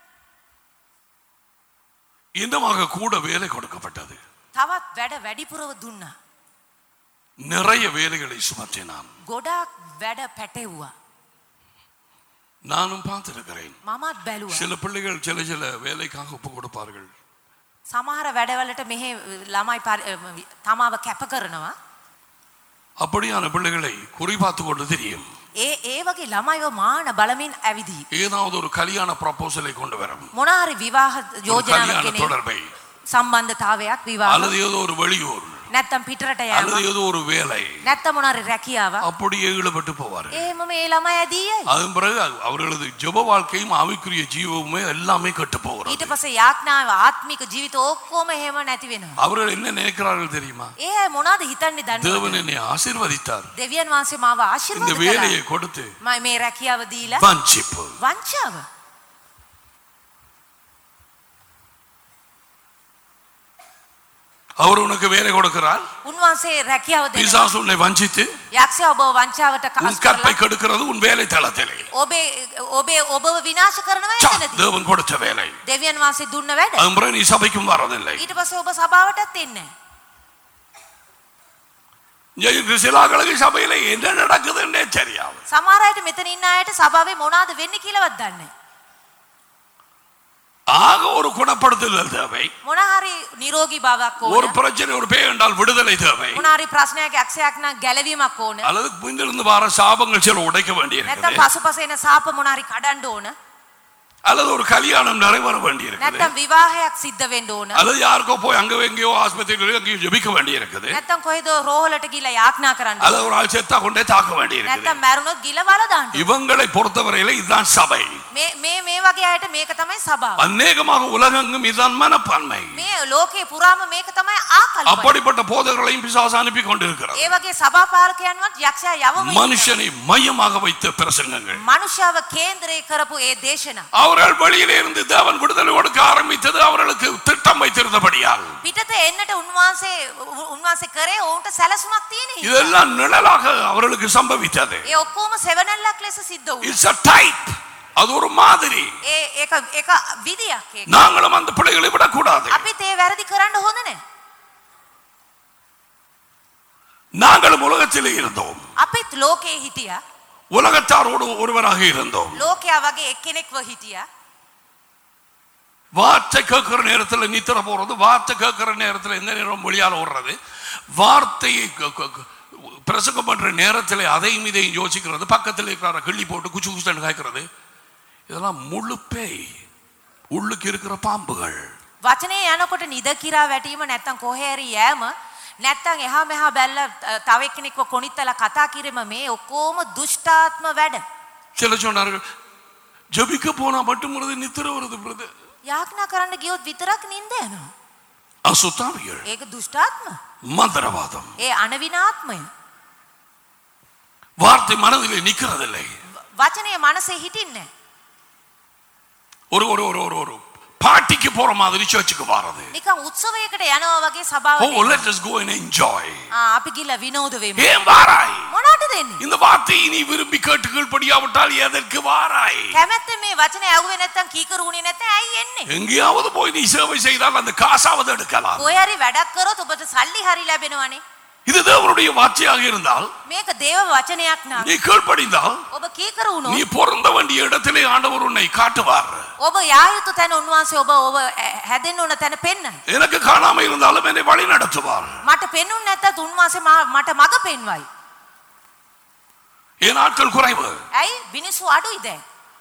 இன்னமாக கூட வேலை கொடுக்கப்பட்டது. තවත් වැඩ වැඩිපුරව දුන්නා. நிறைய வேலைகளை சுமத்தினான். ගොඩාක් වැඩ පැටෙව්වා. நானும் பார்த்திருக்கிறேன். මමත් බැලුවා. சில பிள்ளைகள் சில சில வேலைக்காக ஒப்பு கொடுப்பார்கள். සමහර වැඩවලට මෙහෙ ළමයි තමාව කැප කරනවා. அப்படியான பிள்ளைகளை குறிபார்த்து கொண்டு தெரியும். ඒ ඒ වගේ ළමයිව මාන බලමින් ඇවිදී. ஏதாவது ஒரு கல்யாண ப்ரொபோசலை கொண்டு வரும். මොනාරි විවාහ යෝජනාවක් ගෙනේ. தொடர்பை සම්බන්ධතාවයක් විවාහ. அல்லது ஏதோ ஒரு வெளியூர். නැත්තම් පිටරට යෑම. அல்லது ஏதோ ஒரு வேலை. නැත්තම් මොනාරි රැකියාව. அப்படியே ஈடுபட்டு போவார். එහෙම මේ ළමයි ඇදීයි. அதன் பிறகு அவர்களது ஜெப வாழ்க்கையும் ஆவிக்குரிய ஜீவமுமே எல்லாமே கெட்டு போகிறது. ඊට පස්සේ යාඥාව ආත්මික ජීවිත ඔක්කොම එහෙම නැති වෙනවා. அவர்கள் என்ன நினைக்கிறார்கள் தெரியுமா? ඒ අය මොනවද හිතන්නේ දන්නවද? தேவன் என்னை ஆசீர்வதித்தார். දෙවියන් වහන්සේ මාව ආශිර්වාද இந்த කළා. வேலையை கொடுத்து මම මේ රැකියාව දීලා வஞ்சிப்பு. වංචාව. அவர் உனக்கு வேலை கொடுக்கிறார். උන්වහන්සේ රැකියාව දෙනවා. பிசாசு உன்னை வஞ்சித்து යක්ෂයා ඔබව වංචාවට உன் கற்பை கெடுக்கிறது உன் வேலை தளத்திலே. ඔබේ ඔබේ ඔබව විනාශ කරනවා එතනදී. தேவன் கொடுத்த வேலை. දෙවියන් වහන්සේ දුන්න වැඩ. அதன் பிறகு நீ சபைக்கும் வரதில்லை. ඊට පස්සේ ඔබ සභාවටත් එන්නේ නැහැ. சில ஆளுகளுக்கு சபையில என்ன நடக்குதுன்னே தெரியாது. සමහර අයට මෙතන ඉන්න අයට සභාවේ මොනවද වෙන්නේ කියලාවත් දන්නේ නැහැ. ஆக ஒரு குணப்படுத்துதல் தேவை. මොනහරි නිරෝගී බවක් ඕන. ஒரு பிரச்சனை ஒரு பேய் என்றால் விடுதலை தேவை. මොනහරි ප්‍රශ්නයක් යක්ෂයක් නම් ගැලවීමක් ඕන. அல்லது பின்னிருந்து வர சாபங்கள் சில உடைக்க வேண்டியிருக்குது. නැත්නම් පසුපස එන සාප මොනහරි කඩන්න ඕන. அல்லது ஒரு கல்யாணம் நிறைவேற வேண்டியிருக்குது. නැත්නම් විවාහයක් සිද්ධ වෙන්න ඕන. அல்லது யாருக்கோ போய் அங்க எங்கேயோ ஆஸ்பத்திரியில அங்கேயோ ஜெபிக்க வேண்டியிருக்குது. නැත්නම් කොහෙදோ රෝහලට ගිහලා යාඥා කරන්න ඕන. அல்லது ஒரு ஆள் செத்தா கொண்டே தாக்க வேண்டியிருக்குது. නැත්නම් මැරුණොත් ගිල වල දාන්න ඕන. இவங்களை பொறுத்தவரையில இதுதான் சபை. මේ මේ මේ වගේ අයට මේක තමයි සභාව. அநேகமாக உலகெங்கும் இதுதான் மனப்பான்மை. මේ ලෝකේ පුරාම මේක තමයි ආකල්පය. அப்படிப்பட்ட போதகர்களையும் பிசாசு அனுப்பி கொண்டிருக்கிறார். ඒ වගේ සභාපාලකයන්වත් යක්ෂයා යවම மனுஷனை மையமாக வைத்த பிரசங்கங்கள். මනුෂ්‍යව කේන්ද්‍රය කරපු ඒ දේශනා. அவர்கள் வெளியிலே இருந்து தேவன் விடுதலை கொடுக்க ஆரம்பித்தது அவர்களுக்கு திட்டம் வைத்திருந்தபடியால். පිටත එන්නට උන්වහන්සේ උන්වහන්සේ කරේ ඔවුන්ට සැලසුමක් තියෙන. இதெல்லாம் நிழலாக அவர்களுக்கு சம்பவித்தது. ඒ ඔක්කොම සෙවණැල්ලක් ලෙස සිද්ධ වුණා. It's a type. அது ஒரு மாதிரி. ඒ ඒක ඒක විදියක් ඒක. நாங்களும் அந்த பிள்ளைகளை விட கூடாது. අපිත් ඒ වැරදි කරන්න හොඳ නැහැ. நாங்களும் உலகத்திலே இருந்தோம். අපිත් ලෝකේ හිටියා. உலகத்தாரோடு ஒருவராக இருந்தோம். ලෝකයා වගේ එක්කෙනෙක්ව හිටියා. வார்த்தை கேட்கிற நேரத்தில் நித்திர போறது, வார்த்தை கேட்கிற நேரத்தில் எந்த நேரம் வெளியால ஓடுறது, வார்த்தையை பிரசங்கம் பண்ற நேரத்தில் அதையும் இதையும் யோசிக்கிறது, பக்கத்தில் இருக்கிற கிள்ளி போட்டு குச்சு குச்சுன்னு காய்க்கிறது, இதெல்லாம் முழு பேய், உள்ளுக்கு இருக்கிற பாம்புகள். වචනේ යනකොට නිද කිරා වැටීම නැත්තම් කොහේ හරි යෑම නැත්තම් එහා මෙහා බැලලා තව එක්කෙනෙක්ව කොනිත්තලා කතා කිරීම මේ ඔක්කොම දුෂ්ටාත්ම වැඩ. சில சொன்னார்கள் ஜெபிக்க போனா மட்டும் வருது நித்திர வருது பிரதர். යාඥා කරන්න ගියොත් විතරක් නිින්ද යනවා. அசுத்தாவிகள். ඒක දුෂ්ටාත්ම. மந்திரவாதம். ඒ අනවිනාත්මය. வார்த்தை மனதிலே நிக்கிறதில்லை. වචනේ මනසේ හිටින්නේ. ஒரு ஒரு ஒரு ஒரு ஒரு பார்ட்டிக்கு போற மாதிரி சர்ச்சுக்கு வரது. නිකන් උත්සවයකට යනවා වගේ සභාවට. Oh, let us go and enjoy. ආ අපි ගිහලා විනෝද වෙමු. ஏன் வாராய்? මොනවටද දෙන්නේ? இந்த வார்த்தையை நீ விரும்பி கேட்டுக்கொள்படியாவிட்டால் எதற்கு வாராய்? කැමැත්තෙන් මේ වචනේ ඇහුවේ නැත්තම් කීකරුුනේ නැත්නම් ඇයි එන්නේ? எங்கேயாவது போய் நீ சேவை செய்தால் அந்த காசாவது எடுக்கலாம். කොහේ හරි වැඩක් කරොත් ඔබට සල්ලි හරි ලැබෙනවනේ. இது தேவனுடைய வார்த்தையாக இருந்தால், මේක දේව වචනයක් නම් நீ கீழ்ப்படிந்தால், ඔබ කීකරු நீ වුණොත් பொருந்த வேண்டிய இடத்திலே ஆண்டவர் உன்னை காட்டுவார். ඔබ යා යුතු තැන උන්වහන්සේ ඔබ ඔබ හැදෙන්න ඕන තැන පෙන්නයි. எனக்கு காணாம இருந்தாலும் என்னை வழி நடத்துவார். මට පෙන්නුන්නේ නැත්තත් උන්වහන්සේ මට මඟ පෙන්වයි. என் ஆட்கள் குறைவு. ඇයි මිනිස්සු අඩුයි දැන්.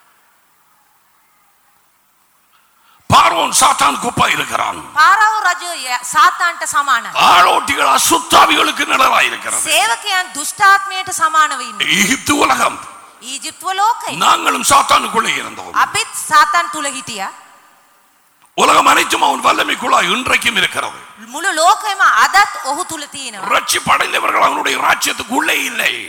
பார்வோன் சாத்தான் குப்பா இருக்கிறான். පාරාව රජු සාතාන්ට සමානයි. ஆளோட்டிகள் அசுத்தாவிகளுக்கு நிழலாய் இருக்கிறது. සේවකයන් දුෂ්ටාත්මයට සමානව ඉන්නේ. எகிப்து உலகம். ඊජිප්තුව ලෝකය. நாங்களும் சாத்தானுக்குள்ளே இருந்தோம். අපිත් සාතාන් තුල හිටියා. உலகம் அனைத்தும் அவன் வல்லமைக்குள்ளாய் இன்றைக்கும் இருக்கிறது. මුළු ලෝකෙම අදත් ඔහු තුල තියෙනවා. ரட்சிப்படைந்தவர்கள் அவனுடைய ராஜ்யத்துக்குள்ளே இல்லை.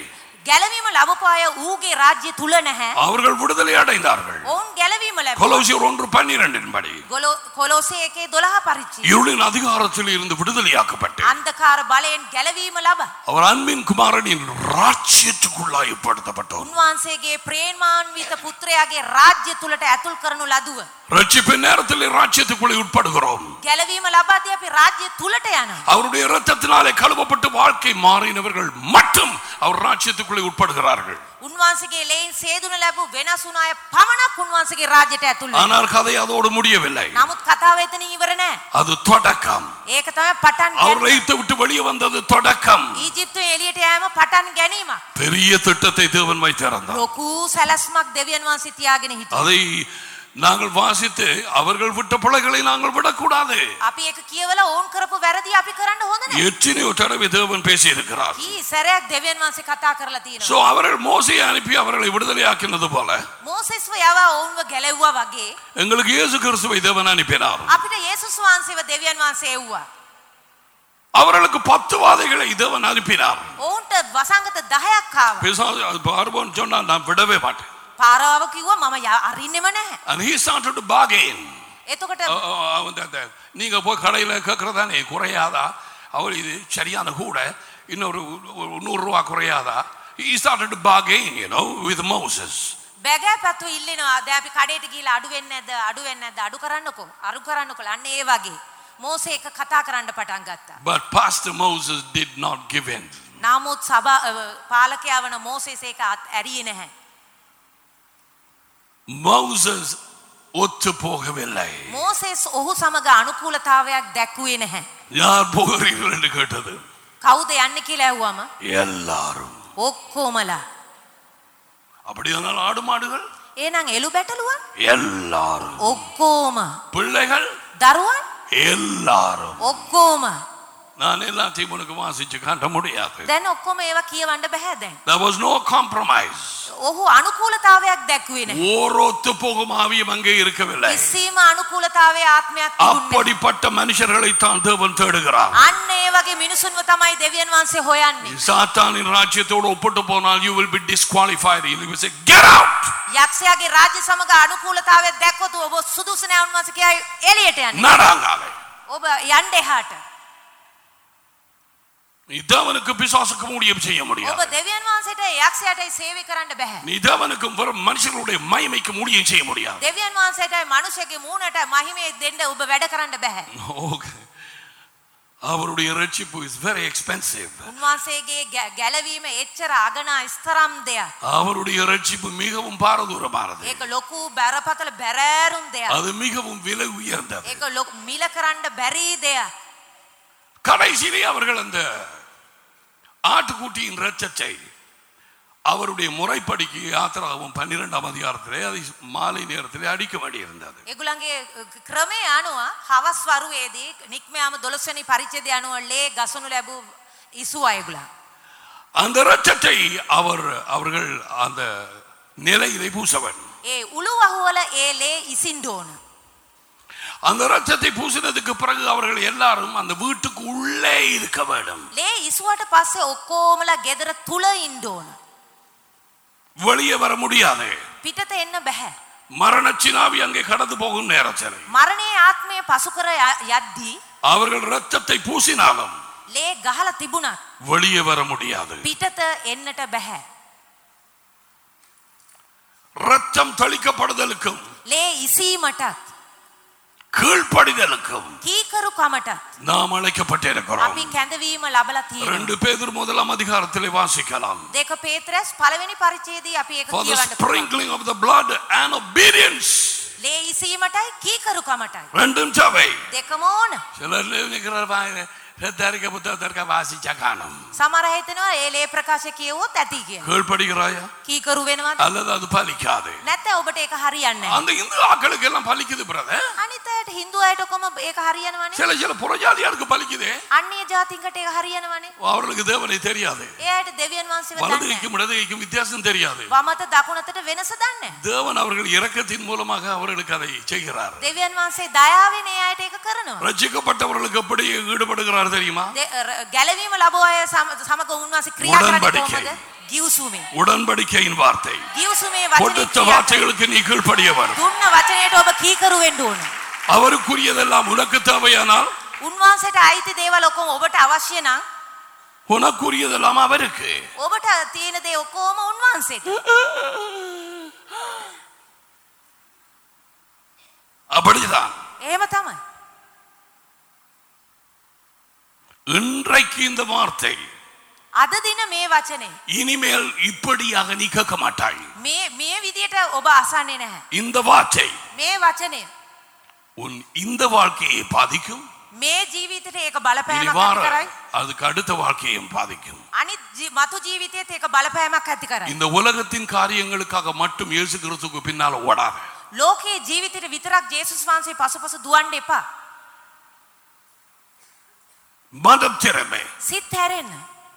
ගැලවීම ලැබපු අය ඌගේ රාජ්‍ය තුල නැහැ. அவர்கள் விடுதலை அடைந்தார்கள். ඔවුන් ගැලවීම ලැබුවා. கொலோசியர் ஒன்று பன்னிரண்டின் படி කොලොස්සේ එකේ දොළහ පරිච්ඡේදය. இருளின் அதிகாரத்தில் இருந்து விடுதலையாக்கப்பட்டு අන්ධකාර බලයෙන් ගැලවීම ලබ. அவர் அன்பின் குமாரனின் ராஜ்யத்துக்குள்ளாய் படுத்தப்பட்டார். උන්වහන්සේගේ ප්‍රේමාන්විත පුත්‍රයාගේ රාජ්‍ය තුලට ඇතුල් කරනු ලදුව. ரட்சிப்பின் நேரத்தில் ராஜ்யத்துக்குள்ளே உட்படுகிறோம். ගැලවීම ලබද්දී අපි රාජ්‍ය තුලට යනවා. அவருடைய இரத்தத்தினாலே கழுவப்பட்டு வாழ்க்கை மாறினவர்கள் மட்டும் அவர் ராஜ்யத்துக்குள்ளே உட்படுகிறார்கள். උන්වහන්සේගේ ලේන් සේදුන ලැබු වෙනස් වුණ අය පමණක් උන්වහන්සේගේ රාජ්‍යයට ඇතුල් වෙනවා. ஆனால் கதை அதோடு முடியவில்லை. නමුත් කතාව එතනින් ඉවර නැහැ. அது தொடக்கம். ඒක තමයි පටන් அவர் ගැනීම. எகிப்தை விட்டு வெளியே வந்தது தொடக்கம். ඊජිප්තුවේ එළියට යෑම පටන් ගැනීමක්. பெரிய திட்டத்தை தேவன் வைத்திருந்தார். ලොකු සැලැස්මක් දෙවියන් වහන්සේ තියාගෙන හිටියා. அதை நாங்கள் வாசித்து அவர்கள் விட்ட பிள்ளைகளை நாங்கள் விடக்கூடாது. අපි ඒක කියවලා ඕන් කරපු වැරදි අපි කරන්න හොඳ නැහැ. எத்தனையோ தடவை தேவன் பேசி இருக்கிறார். කී සැරයක් දෙවියන් වහන්සේ කතා කරලා තියෙනවා. சோ அவர்கள் மோசேயை அனுப்பி அவர்களை விடுதலையாக்கினது போல මෝසෙස්ව යවා ඔවුන්ව ගැලෙව්වා වගේ எங்களுக்கு இயேசு கிறிஸ்துவை தேவன் அனுப்பினார். අපිට යේසුස් වහන්සේව දෙවියන් වහන්සේ එව්වා. அவர்களுக்கு பத்து வாதைகளை தேவன் அனுப்பினார். ඔවුන්ට වසංගත දහයක් ආවා. பிசாசு பார்வோன் சொன்னா நான் விடவே மாட்டேன். පාරාව කිව්වා මම අරින්නෙම නැහැ. And he started to bargain. එතකොට அவன் அந்த- நீங்க போய் கடையில கேட்கறதானே குறையாதா, அவர் இது சரியான கூட இன்னொரு ஒரு நூறு ரூபா குறையாதா. He started to bargain, you know, with Moses. බැගෑපත්තු ඉල්ලනවා. දැන් අපි කඩේට ගිහලා අඩු වෙන්නේ නැද්ද? අඩු වෙන්නේ නැද්ද? අඩු කරන්නකෝ. අඩු කරන්නකෝ. අන්න ඒ වගේ. මෝසේ එක කතා කරන්න පටන් ගත්තා. But Pastor Moses did not give in. නමුත් සභා පාලකයා වන මෝසෙස් ඒක ඇරියේ නැහැ. Moses ஒத்து போகவில்லை. මෝසෙස් ඔහු සමග අනුකූලතාවයක් දැක්ුවේ නැහැ. யார் போகிறீர்கள் என்று கேட்டது. කවුද යන්නේ කියලා ඇහුවම எல்லாரும். ඔක්කොමලා. அப்படியானால் ஆடு மாடுகள் එහෙනම් එළු බැටළුවා எல்லாரும். ඔක්කොම. பிள்ளைகள் දරුවන් எல்லாரும். ඔක්කොම. நான் எல்லாத்தையும் உனக்கு வாசிச்சு காட்ட முடியாது. දැන් ඔක්කොම ඒවා කියවන්න බෑ දැන්. There was no compromise. ඔහු අනුකූලතාවයක් දැක්ුවේ නැහැ. ஓர் ஒத்து போகும் ஆவியும் அங்கே இருக்கவில்லை. කිසිම අනුකූලතාවයේ ආත්මයක් තිබුණේ නැහැ. அப்படிப்பட்ட மனுஷர்களை தான் தேவன் தேடுகிறார். අන්න ඒ වගේ මිනිසුන්ව තමයි දෙවියන් වහන්සේ හොයන්නේ. சாத்தானின் ராஜ்யத்தோடு ஒப்பிட்டு போனால் you will be disqualified. You will say get out. යක්ෂයාගේ රාජ්‍ය සමග අනුකූලතාවයක් දැක්කොත් ඔබ සුදුසු නැහැ උන්වහන්සේ කියයි එළියට යන්න. நடாங்காலே. ඔබ යන්න එහාට. நீ தேவனுக்கு பிசாசுக்கு ஊழியம் செய்ய ඔබ முடியாது. දෙවියන් වහන්සේට යක්ෂයාටයි සේවය කරන්න බෑ. நீ தேவனுக்கும் வெறும் மனுஷர்களுடைய மகிமைக்கு ஊழியம் செய்ய முடியாது. දෙවියන් වහන්සේටයි මිනිසෙගේ මූණට මහිමේ දෙන්න ඔබ වැඩ කරන්න බෑ. Okay. அவருடைய ரட்சிப்பு is very expensive. උන්වහන්සේගේ ගැලවීම එච්චර අගනා ස්තරම් දෙයක්. அவருடைய ரட்சிப்பு மிகவும் பாரதூரமானது. ඒක ලොකු බැරපතල බැරෑරුම් දෙයක්. அது மிகவும் விலை உயர்ந்தது. ඒක මිල කරන්න බැරි දෙයක්. கடைசியிலே அவர்கள் அந்த ஆட்டுக்குட்டியின் இரத்தத்தை அவருடைய முறைப்படிக்கு யாத்திராவும் பன்னிரெண்டாம் அதிகாரத்திலே அதை மாலை நேரத்திலே அடிக்க வேண்டியிருந்தது. ඒගොල්ලන්ගේ ක්‍රමයේ අනුව හවස් වරුවේදී නික්මයාම දොළොස් වෙනි පරිච්ඡේදය අනුව ලේ ගසනු ලැබූ ඉසුවා ඒගොල්ලන්. அந்த இரத்தத்தை அவர் அவர்கள் அந்த நிலையிலே பூசவன். ඒ උළුවහුවල ඒ ලේ ඉසින්න ඕන. அந்த இரத்தத்தை பூசினதுக்கு பிறகு அவர்கள் எல்லாரும் அந்த வீட்டுக்கு உள்ளே இருக்க வேண்டும். ලේ ඉසුවට පස්සේ ඔක්කොමලා ගෙදර තුල ඉන්න ඕන. வெளியே வர முடியாது. පිටත එන්න බෑ. மரணச்சினாவி அங்கே கடந்து போகும் நேரத்தில் මරණයේ ආත්මය පසු කර යද්දී அவர்கள் இரத்தத்தை பூசினாலும் ලේ ගහලා තිබුණත් வெளியே வர முடியாது. පිටත එන්නට බෑ. இரத்தம் தெளிக்கப்படுதலுக்கும் ලේ ඉසීමටත් கீழ்ப்படிதலுக்கும் කීකරු කමටත් நாம் அழைக்கப்பட்டிருக்கிறோம். අපි කැඳවීම ලබලා තියෙනවා. ரெண்டு பேதுரு முதலாம் அதிகாரத்திலே வாசிக்கலாம். දෙක පේත්‍රස් පළවෙනි පරිච්ඡේදයේ අපි ඒක For the කියවන්න පුළුවන්. sprinkling of the blood and obedience. ලේ ඉසීමටයි කීකරු කමටයි ரெண்டும் சபை. දෙකම ඕන. சிலர் நிக்கிற பாருங்க ரத்தரிக்க புத்தகத்திற்க வாசிச்ச காணும். සමහර හිතනවා ඒ ලේ ප්‍රකාශ කියවුවොත් ඇති කියලා. கீழ்ப்படிகிறாயா කීකරු වෙනවද? அல்லது அது பலிக்காது. නැත්නම් ඔබට ඒක හරියන්නේ නැහැ. அந்த இந்து ஆக்களுக்கு எல்லாம் பலிக்குது பிரதர். අනිත් අයට හින්දු අයට අයට ඔක්කොම ඒක හරියනවනේ. சில சில புறஜாதியாருக்கு பலிக்குதே. අන්‍ය ජාතින්කට ඒක හරියනවනේ. அவர்களுக்கு தேவனை தெரியாது. ඒ අයට දෙවියන් වහන්සේව දන්නේ නැහැ. வலதுகைக்கும் இடதுகைக்கும் வித்தியாசம் தெரியாது. වමත දකුණතට වෙනස දන්නේ නැහැ. தேவன் அவர்கள் இரக்கத்தின் மூலமாக அவர்களுக்கு அதை செய்கிறார். දෙවියන් වහන්සේ දයාවෙන් ඒ අයට ඒක කරනවා. ரட்சிக்கப்பட்டவர்களுக்கு எப்படி ஈடுபடுகிறார் தெரியுமா? ගැලවීම ලැබුව අය සමග උන්වහන්සේ ක්‍රියා කරන්නේ කොහොමද? ගිවිසුමේ. உடன்படிக்கையின் வார்த்தை. ගිවිසුමේ கொடுத்த வார்த்தைகளுக்கு நீ கீழ்ப்படியவர். දුන්න වචනයට ඔබ කීකරු වෙන්න ඕන. அவருக்குரியதெல்லாம் உனக்கு தேவையானால் උන්වහන්සේට අයිති දේවල් ඔක්කොම ඔබට අවශ්‍ය නම් உனக்குரியதெல்லாம் அவருக்கு. ඔබට තියෙන දේ ඔක්කොම උන්වහන්සේට. அப்படிதான். එහෙම තමයි. இன்றைக்கு இந்த வார்த்தை අද දින මේ වචනේ இனிமேல் இப்படியாக நீ கேட்க மாட்டாய். මේ මේ විදියට ඔබ අසන්නේ නැහැ. இந்த வார்த்தை මේ වචනේ உன் இந்த வாழ்க்கையை பாதிக்கும். මේ ජීවිතේට ඒක இனி බලපෑමක් வார ඇති කරයි. அதுக்கு அடுத்த வாழ்க்கையும் பாதிக்கும். අනිත් මතු ජීවිතයේත් ඒක බලපෑමක් ඇති කරයි. இந்த உலகத்தின் காரியங்களுக்காக மட்டும் இயேசு கிறிஸ்துவுக்கு பின்னால ஓடாத. ලෝකයේ ජීවිතේට විතරක් ජේසුස් වහන්සේ පසුපස දුවන්න එපා. மனம் திறமை. සිත් හැරෙන්න.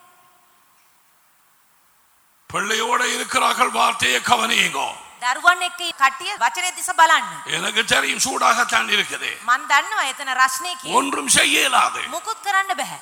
பிள்ளையோட இருக்கிறார்கள், வார்த்தையை கவனியுங்கோ. දරුවන් එක්ක කට්ටිය වචනේ දිස බලන්න. எனக்கு தெரியும் சூடாகத்தான் இருக்குது. මන් දන්නවා එතන රස්නේ කිය. ஒன்றும் செய்ய இயலாது. මුකුත් කරන්න බෑ.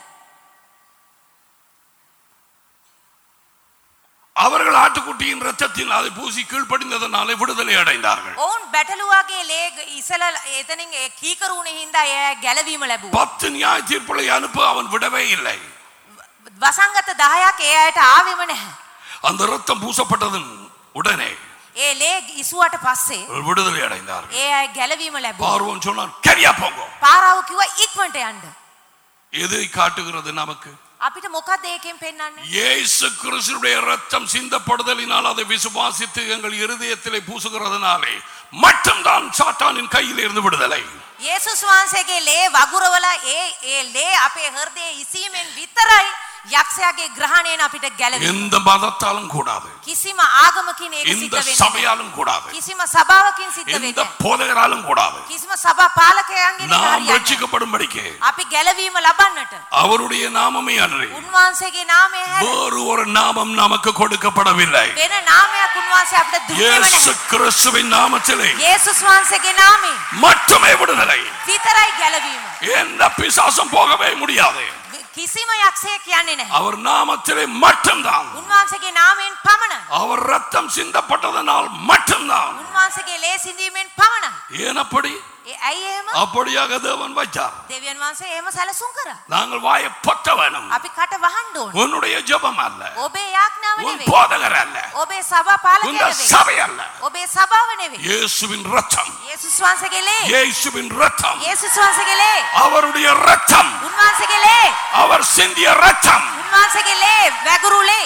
அவர்கள் ஆட்டுக்குட்டியின் ரத்தத்தில் அதை பூசி கீழ்ப்படிந்ததனாலே விடுதலை அடைந்தார்கள். ඔවුන් බැටළුවාගේ ලේ ඉසල එතනින් කීකරු වුණේ හින්දා ඒ ගැලවීම ලැබුවා. பத்து நியாய தீர்ப்புகளை அனுப்ப அவன் விடவே இல்லை. වසංගත දහයක් ඒ අයට ආවෙම නැහැ. அந்த ரத்தம் பூசப்பட்டதன் உடனே ඒ ලේ ඉසුවට පස්සේ விடுதலை அடைந்தார்கள். ඒ අය ගැලවීම ලැබුවා. பார்வோன் சொன்னான், "கரியா போங்க." පාරාව කිව්වා ඉක්මනට යන්න. எதை காட்டுகிறது நமக்கு? අපිට මොකක්ද ඒකෙන් පෙන්වන්නේ? இயேசு கிறிஸ்துவுடைய ரத்தம் சிந்தப்படுதலினால் அதை விசுவாசித்து எங்கள் இருதயத்திலே பூசுகிறதுனாலே மட்டும்தான் சாத்தானின் கையில் இருந்து விடுதலை. යේසුස් වහන්සේගේ ලේ වගුරවල ඒ ඒ ලේ අපේ හෘදයේ ඉසීමෙන් විතරයි යක්ෂයාගේ ග්‍රහණයෙන් අපිට ගැලවෙන්නේ. எந்த மதத்தாலும் கூடாது. කිසිම ආගමකින් ඒක இந்த සිද්ධ වෙන්නේ சபையாலும் கூடாது. කිසිම සභාවකින් සිද්ධ எந்த වෙන්නේ போதகராலும் கூடாது. කිසිම සභා පාලකයන්ගෙන් நாம் හරියන්නේ ரட்சிக்கப்படும்படிக்கு අපි ගැලවීම ලබන්නට அவருடைய நாமமே அன்றி උන්වහන්සේගේ නාමය හැර வேறு ஒரு நாமம் நமக்கு கொடுக்கப்படவில்லை. වෙන නාමයක් උන්වහන්සේ අපිට දුන්නේම இயேசு නැහැ. கிறிஸ்துவின் நாமத்திலே යේසුස් වහන්සේගේ නාමයෙන් மட்டுமே விடுதலை. විතරයි ගැලවීම. எந்த பிசாசும் போகவே முடியாது. කිසිම යක්ෂයෙක් යන්නේ නැහැ. அவர் நாமத்திலே மட்டும்தான். උන්වහන්සේගේ නාමයෙන් පමණයි. அவர் ரத்தம் சிந்தப்பட்டதனால் மட்டும்தான். උන්වහන්සේගේ ලේ සිඳීමෙන් පමණයි. ஏன் அப்படி? ඒ ඇයි එහෙම? அப்படியாக தேவன் வைத்தார். දෙවියන් වහන්සේ එහෙම සැලසුම් කරා. நாங்கள் வாயை பொத்த வேணும். අපි කට වහන්න ඕන. உன்னுடைய ஜெபம் அல்ல, ඔබේ යාඥාව உன் නෙවෙයි. போதகர் அல்ல, ඔබේ සභා පාලකය உன் නෙවෙයි. சபை அல்ல. ඔබේ සභාව නෙවෙයි. இயேசுவின் ரத்தம். යේසුස් වහන්සේගේ ලේ. இயேசுவின் ரத்தம். යේසුස් වහන්සේගේ ලේ. அவருடைய ரத்தம். උන්වහන්සේගේ ලේ. அவர் சிந்திய ரத்தம். උන්වහන්සේගේ ලේ වැගුරු ලේ.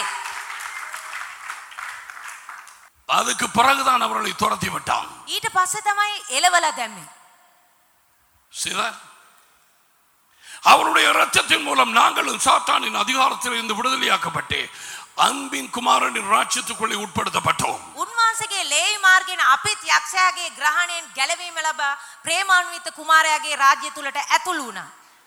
அதுக்கு பிறகுதான் அவர்களை துரத்தி விட்டான். ඊට පස්සේ තමයි එලවලා දැම්මේ. சிலர் அவருடைய ரத்தத்தின் மூலம் நாங்களும் சாத்தானின் அதிகாரத்தில் இருந்து விடுதலையாக்கப்பட்டு அன்பின் குமாரனின் ராஜ்யத்துக்குள்ளே உட்படுத்தப்பட்டோம். උන්වහන්සේගේ ලේ මාර්ගයෙන් අපිත් යක්ෂයාගේ ග්‍රහණයෙන් ගැලවීම ලබා ප්‍රේමාන්විත කුමාරයාගේ රාජ්‍ය තුලට ඇතුළු වුණා.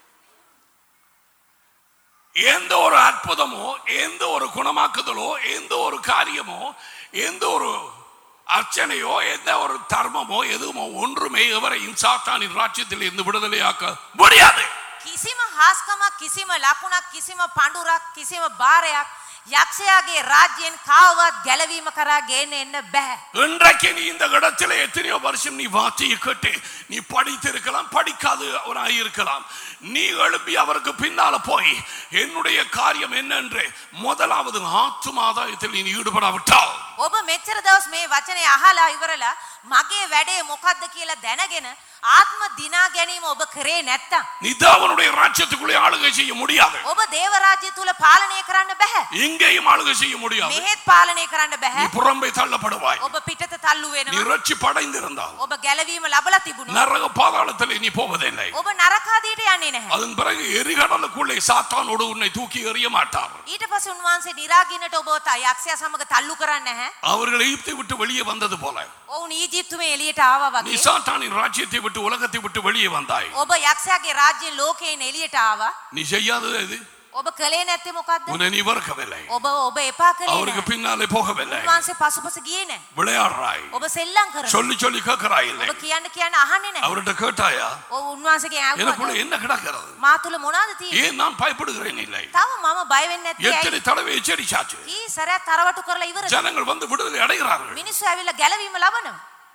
எந்த ஒரு அற்புதமோ, எந்த ஒரு குணமாக்குதலோ, எந்த ஒரு காரியமோ, எந்த ஒரு அர்ச்சனையோ, எந்த ஒரு தர்மமோ, எதுவுமோ ஒன்றுமே எவரையும் சாத்தானின் ராஜ்யத்தில் இருந்து விடுதலையாக்க முடியாது. කිසිම හාස්කමක්, කිසිම ලකුණක්, කිසිම පඬුරක්, කිසිම බාරයක් යක්ෂයාගේ ராஜ்யයෙන් කාවවත් ගැලවීම කරා ගේන්න එන්න බෑ. இன்றைக்கு நீ இந்த இடத்துல எத்தனையோ வருஷம் நீ வார்த்தையை கேட்டு நீ படித்திருக்கலாம், படிக்காதவராய் இருக்கலாம். நீ எழுப்பி அவருக்கு பின்னால போய் என்னுடைய காரியம் என்ன என்று முதலாவது ஆத்தும ஆதாயத்தில் நீ ஈடுபடாவிட்டால் ඔබ මෙච්චර දවස් මේ වචනේ අහලා ඉවරලා මගේ වැඩේ මොකද්ද කියලා දැනගෙන ආත්ම දිනා ගැනීම ඔබ කරේ නැත්තම් நீ தேவனுடைய ராஜ்யத்துக்குள்ளே ஆளுகை செய்ய முடியாது. ඔබ දේව රාජ්‍ය තුල පාලනය කරන්න බෑ. இங்கேயும் ஆளுகை செய்ய முடியாது. මෙහෙත් පාලනය කරන්න நீ බෑ. புறம்பே தள்ளப்படுவாய். ඔබ පිටත තල්ලු நீ වෙනවා. ரட்சிப்படைந்திருந்தால் ඔබ ගැලවීම ලබලා තිබුණොත් நரக பாதாளத்திலே நீ போவதில்லை. ඔබ නරකාදීට යන්නේ නැහැ. නැහැ. அதன் பிறகு எரிகடலுக்குள்ளே சாத்தானோடு உன்னை தூக்கி எறிய மாட்டார். ඊට පස්සේ උන්වහන්සේ නිරාගින්නට ඔබ යක්ෂයා සමග තල්ලු කරන්නේ නැහැ. அவர்கள் எகிப்தை விட்டு வெளியே வந்தது போல ඔවුන් ඊජිප්තුවේ එළියට ආවා நீ වගේ. சாத்தானின் ராஜ்யத்தை விட்டு உலகத்தை விட்டு வெளியே வந்தாய். ඔබ යක්ෂයාගේ රාජ්‍යයෙන් ලෝකයෙන් එළියට ආවා. நீ செய்யாதது எது? ඔබ කලේ නැත්තේ මොකද්ද? உன்னை நீ வெறுக்கவில்லை. ඔබ ඔබ එපා කලේ அவருக்கு නැහැ. பின்னாலே போகவில்லை. උන්වහන්සේ පසුපස ගියේ නැහැ. விளையாடுறாய். ඔබ සෙල්ලම් කරනවා. சொல்லி சொல்லி கேட்கிறாய் இல்லை. ඔබ කියන්න කියන්න අහන්නේ නැහැ. அவர்கிட்ட கேட்டாயா ඔව් උන්වහන්සේගේ எனக்குள்ள ආවුවා. என்ன கிடக்கிறது? මා තුල මොනවද තියෙන්නේ? ஏன் நான் பயப்படுகிறேன் இல்லை? තව මම බය වෙන්නේ නැත්තේ எத்தனை ඇයි? தடவை எச்சரிச்சாச்சு. කී සැරයක් තරවටු කරලා ඉවරද? ஜனங்கள் வந்து விடுதலை அடைகிறார்கள். මිනිස්සු ඇවිල්ලා ගැලවීම ලබනවා.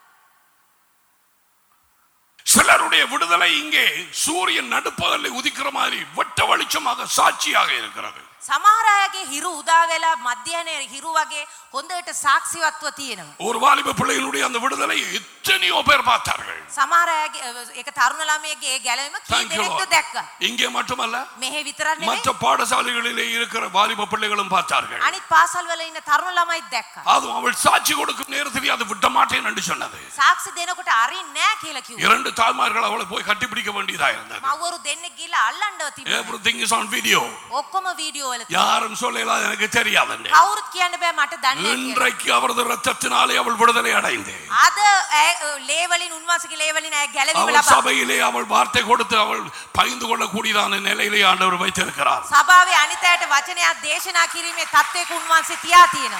சிலருடைய விடுதலை இங்கே சூரியன் நடுப்பகலில் உதிக்கிற மாதிரி வெட்ட வெளிச்சமாக சாட்சியாக இருக்கிறது. සමහර අයගේ හිරු උදා වෙලා මධ්‍යහනේ හිරු වගේ හොඳට සාක්ෂිවත්ව තියෙනවා. ஒரு வாலிப பிள்ளைகளுடைய அந்த விடுதலை எத்தனையோ பேர் பார்த்தார்கள். සමහර අයගේ ඒක තරුණ ළමයෙක්ගේ ඒ ගැලවීම කී Thank you, දෙනෙක්ද Lord. දැක්කා. இங்கே மட்டுமல்ல මෙහෙ විතරක් නෙමෙයි மற்ற பாடசாலைகளிலே இருக்கிற வாலிப பிள்ளைகளும் பார்த்தார்கள். අනිත් පාසල් වල ඉන්න තරුණ ළමයිත් දැක්කා. அதுவும் அவள் சாட்சி கொடுக்கும் நேரத்தில் அது விட மாட்டேன் என்று சொன்னது. සාක්ෂි දෙනකොට අරින්නේ නැහැ කියලා කිව්වා. இரண்டு தாய்மார்கள் அவளை போய் கட்டிப்பிடிக்க வேண்டியதா இருந்தது. මව්වරු දෙන්නෙක් ගිහලා අල්ලන්නව තිබුණා. Everything is on video. ඔක්කොම වීඩියෝ වල யாரும் சொல்லல எனக்கு தெரியாதுன்னு. කවුරුත් කියන්න බෑ මට දන්නේ නැහැ. இன்றைக்கு அவரது ரத்தத்தினாலே அவள் விடுதலை அடைந்து අද ලේ වලින් උන්වහන්සේගේ ලේ වලින් ඇය ගැලවීම அவள் ලබා. சபையிலே அவள் வார்த்தை கொடுத்து அவள் பகிர்ந்து கொள்ளக்கூடியதான நிலையிலே ஆண்டவர் வைத்திருக்கிறார். සභාවේ අනිත් අයට වචනයක් දේශනා කිරීමේ තත්වයක උන්වහන්සේ තියා තියෙනවා.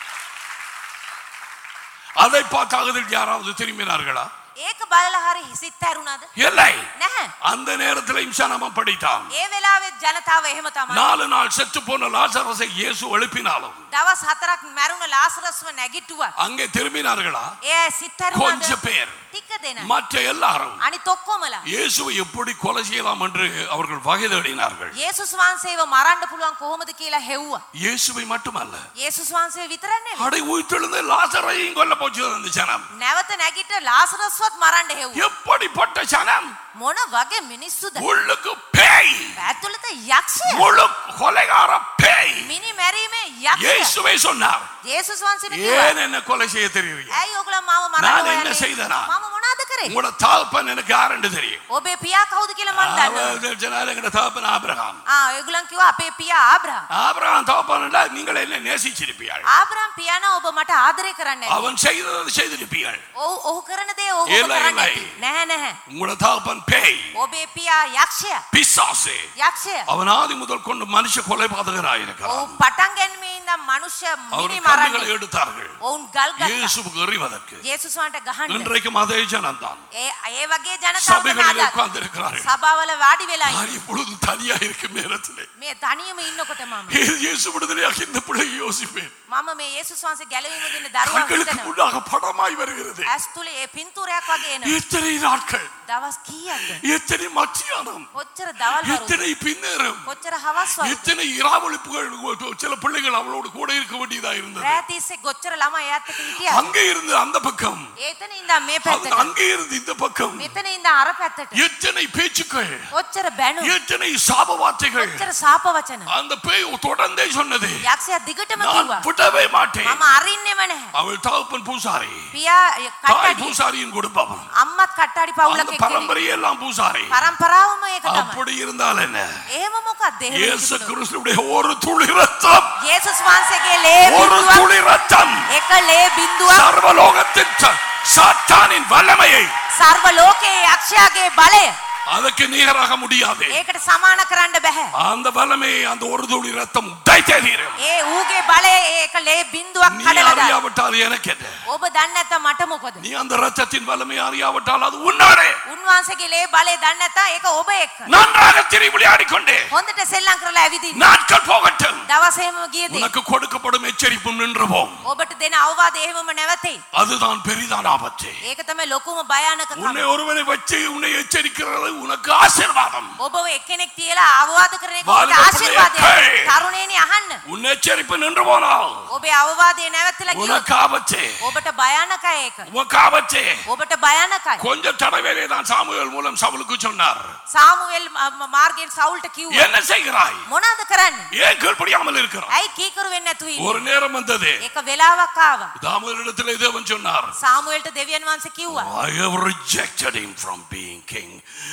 அதை பார்த்தாகதில் யாராவது திரும்பினார்களா? ඒක බලලා හරි හිසිත් ඇරුණාද? இல்லை. නැහැ. அந்த நேரத்தில் இம்சானம படித்தான். ඒ වෙලාවේ ජනතාව එහෙම තමයි. நாலு நாள் செத்து போன லாசரஸை இயேசு எழுப்பினாலும் දවස් හතරක් මැරුණ ලාසරස්ව නැගිටුවා. அங்கே திரும்பினார்களா? ඒ සිත් ඇරුණාද? கொஞ்ச பேர். ටික දෙනා. மற்ற எல்லாரும் අනිත් ඔක්කොමලා இயேசுவை எப்படி கொலை செய்யலாம் என்று அவர்கள் வகை தேடினார்கள். යේසුස් වහන්සේව මරන්න පුළුවන් කොහොමද කියලා හෙව්වා. இயேசுவை மட்டுமல்ல යේසුස් වහන්සේ විතරක් නෙමෙයි. அடை உயிர்த்தெழுந்த லாசரையும் கொல்ல போச்சு அந்த ஜனம். නැවත නැගිට ලාසරස්වත් මරන්න හෙව්වා. எப்படிப்பட்ட ஜனம்? මොන වගේ මිනිස්සුද? உள்ளுக்கு பேய், ඇතුළත යක්ෂය. முழு கொலைகார பேய். මිනි මැරීමේ යක්ෂය. இயேசுவை சொன்னார், යේසුස් වහන්සේට කිව්වා. ஏன் என்ன கொலை செய்ய தெரியுறீங்க? ඇයි ඔයගොල්ලෝ මාව මරන්න நான் හොයන්නේ? என்ன செய்தனா? මම මොනවද කරේ? உங்களோட தகப்பன் எனக்கு யாருன்னு தெரியும். ඔබේ පියා කවුද කියලා මම දන්නවා. அவர் ஜனால எங்கட தகப்பன் ஆபிரகாம். ආ ඔයගොල්ලන් කිව්වා අපේ පියා ආබ්‍රහම්. ஆபிரகாம் தகப்பன்டா நீங்கள் என்ன நேசிச்சிருப்பீர்கள். ආබ්‍රහම් පියාණන් ඔබ මට ආදරය කරන්නේ නැහැ. அவன் செய்ததை செய்திருப்பீர்கள். ඔව් ඔහු කරන දේ ඔහු இல்லை, කරන්නේ இல்லை. නැහැ නැහැ. உங்களோட தகப்பன் பேய், ඔබේ පියා යක්ෂය. பிசாசு. යක්ෂය. அவன் ஆதி முதல் கொண்டு மனுஷ கொலைபாதகராய் ඔව් இருக்கிறான். පටන් ගැනීමේ ඉඳන් මනුෂ්‍ය அவர் මිනි கல்லுகளை මරන්නේ. எடுத்தார்கள் ඔවුන් ගල් ගත්තා. இயேசுவுக்கு எறிவதற்கு. යේසුස් වහන්ට ගහන්න. இன்றைக்கும் அதே ஜனம்தான் ඒ ඒ වගේ ජනතාව சபைகளில் තමයි உட்கார்ந்து இருக்கிறார்கள். සභාවල වාඩි වෙලා நான் இப்பொழுது தனியா இருக்கும் நேரத்திலே මේ තනියම ඉන්නකොට මම இயேசு விடுதலையாக இந்த பிள்ளையை யோசிப்பேன். මම මේ යේසුස් වහන්සේ ගැලවීම දෙන්න දරුවා கண்களுக்கு හිතනවා. முன்னாக படமாய் வருகிறது. ඇස් තුලේ ඒ පින්තූරයක් වගේ එනවා. எத்தனை நாட்கள், දවස් කීයක්ද? எத்தனை மத்தியானம், කොච්චර දවල් වරුද? எத்தனை பின்னேரம், කොච්චර හවස් වරුද? எத்தனை இராவளிப்புகள். சில பிள்ளைகள் அவளோடு கூட இருக்க வேண்டியதா இருந்தது. රෑ තිස්සේ කොච්චර ළමයි එයාත් එක්ක හිටියා. அங்கே இருந்து அந்த பக்கம், එතන ඉඳන් මේ அந்த පැත්තට. அங்கே இருந்து இந்த பக்கம், මෙතන ඉඳන් අර පැත්තට. எத்தனை பேச்சுக்கள், කොච්චර බැනු. எத்தனை சாப வார்த்தைகள். කොච්චර සාප වචන. அந்த பேய் தொடர்ந்தே சொன்னது, යක්ෂයා දිගටම நான் කිව්වා. விடவே மாட்டேன். මම අරින්නෙම නැහැ. அவள் தகப்பன் பூசாரி, පියා தாய் කට්ටඩි. பூசாரியின் குடும்பம், අම්මත් කට්ටඩි அந்த පවුලක කෙනෙක්. பரம்பரையெல்லாம் பூசாரி. පරම්පරාවම ඒක තමයි. அப்படி இருந்தால் என்ன? එහෙම මොකක්ද? එහෙම இயேசு කිව්වොත්. கிறிஸ்துவுடைய ஒரு துளி ரத்தம், යේසුස් වහන්සේගේ ලේ ஒரு බිඳුවක්. துளி ரத்தம் එක ලේ බිඳුවක් சர்வலோகத்தின் ச- சாத்தானின் வல்லமையை සර්ව ලෝකයේ යක්ෂයාගේ බලය அதுக்கு நிகராக முடியாது. ඒකට සමාන කරන්න බෑ. அந்த வல்லமையை அந்த ஒரு துளி ரத்தம் உடைத்தே தீரும். ඒ ඌගේ බලය ඒක ලේ බිඳුවක් நீ කඩලා දාන. அறியாவிட்டால் எனக்கு என்ன? ඔබ දන්නේ නැත්නම් මට මොකද? நீ அந்த ரத்தத்தின் வல்லமையை அறியாவிட்டால் அது உன்னாரே. උන්වහන්සේගේ ලේ බලය දන්නේ නැත්නම් ඒක ඔබ එක්ක. நன்றாக திரி விளையாடிக்கொண்டே හොඳට සෙල්ලම් කරලා ඇවිදින්න. நாட்கள் போகட்டும். දවස් එහෙම ගියදී உனக்கு கொடுக்கப்படும் எச்சரிப்பும் நின்று போம். ඔබට දෙන අවවාද එහෙමම නැවතේ. அதுதான் பெரிதான ஆபத்து. ඒක තමයි ලොකුම භයානකකම. உன்னை ஒருவனை வச்சு உன்னை எச்சரிக்கிறது உனக்கு ஆசீர்வாதம். ඔබව එක්කෙනෙක් තියලා අවවාද කරන එක ඔබට வாலிப ආශිර්වාදයක්. பிள்ளையே, තරුණේනි අහන්න. உன் எச்சரிப்பு நின்று போனால் ඔබේ අවවාදය නැවතලා ගියොත් உனக்கு ஆபத்து. ඔබට භයානකයි ඒක. உனக்கு ஆபத்து. ඔබට භයානකයි. கொஞ்ச தடவையிலே தான் சாமுவேல் மூலம் சவுலுக்கு சொன்னார், සාමුවෙල් මාර්ගයෙන් සවුල්ට කිව්වා. என்ன செய்கிறாய்? මොනවද කරන්නේ? ஏன் கீழ்ப்படியாமல் இருக்கிறாய்? ඇයි කීකරු වෙන්නේ නැතුව ඉන්නේ? ஒரு நேரம் வந்தது, ඒක වෙලාවක් ආවා. தாமரிடத்திலே தேவன் சொன்னார், සාමුවෙල්ට දෙවියන් වහන්සේ කිව්වා. I have rejected him from being king.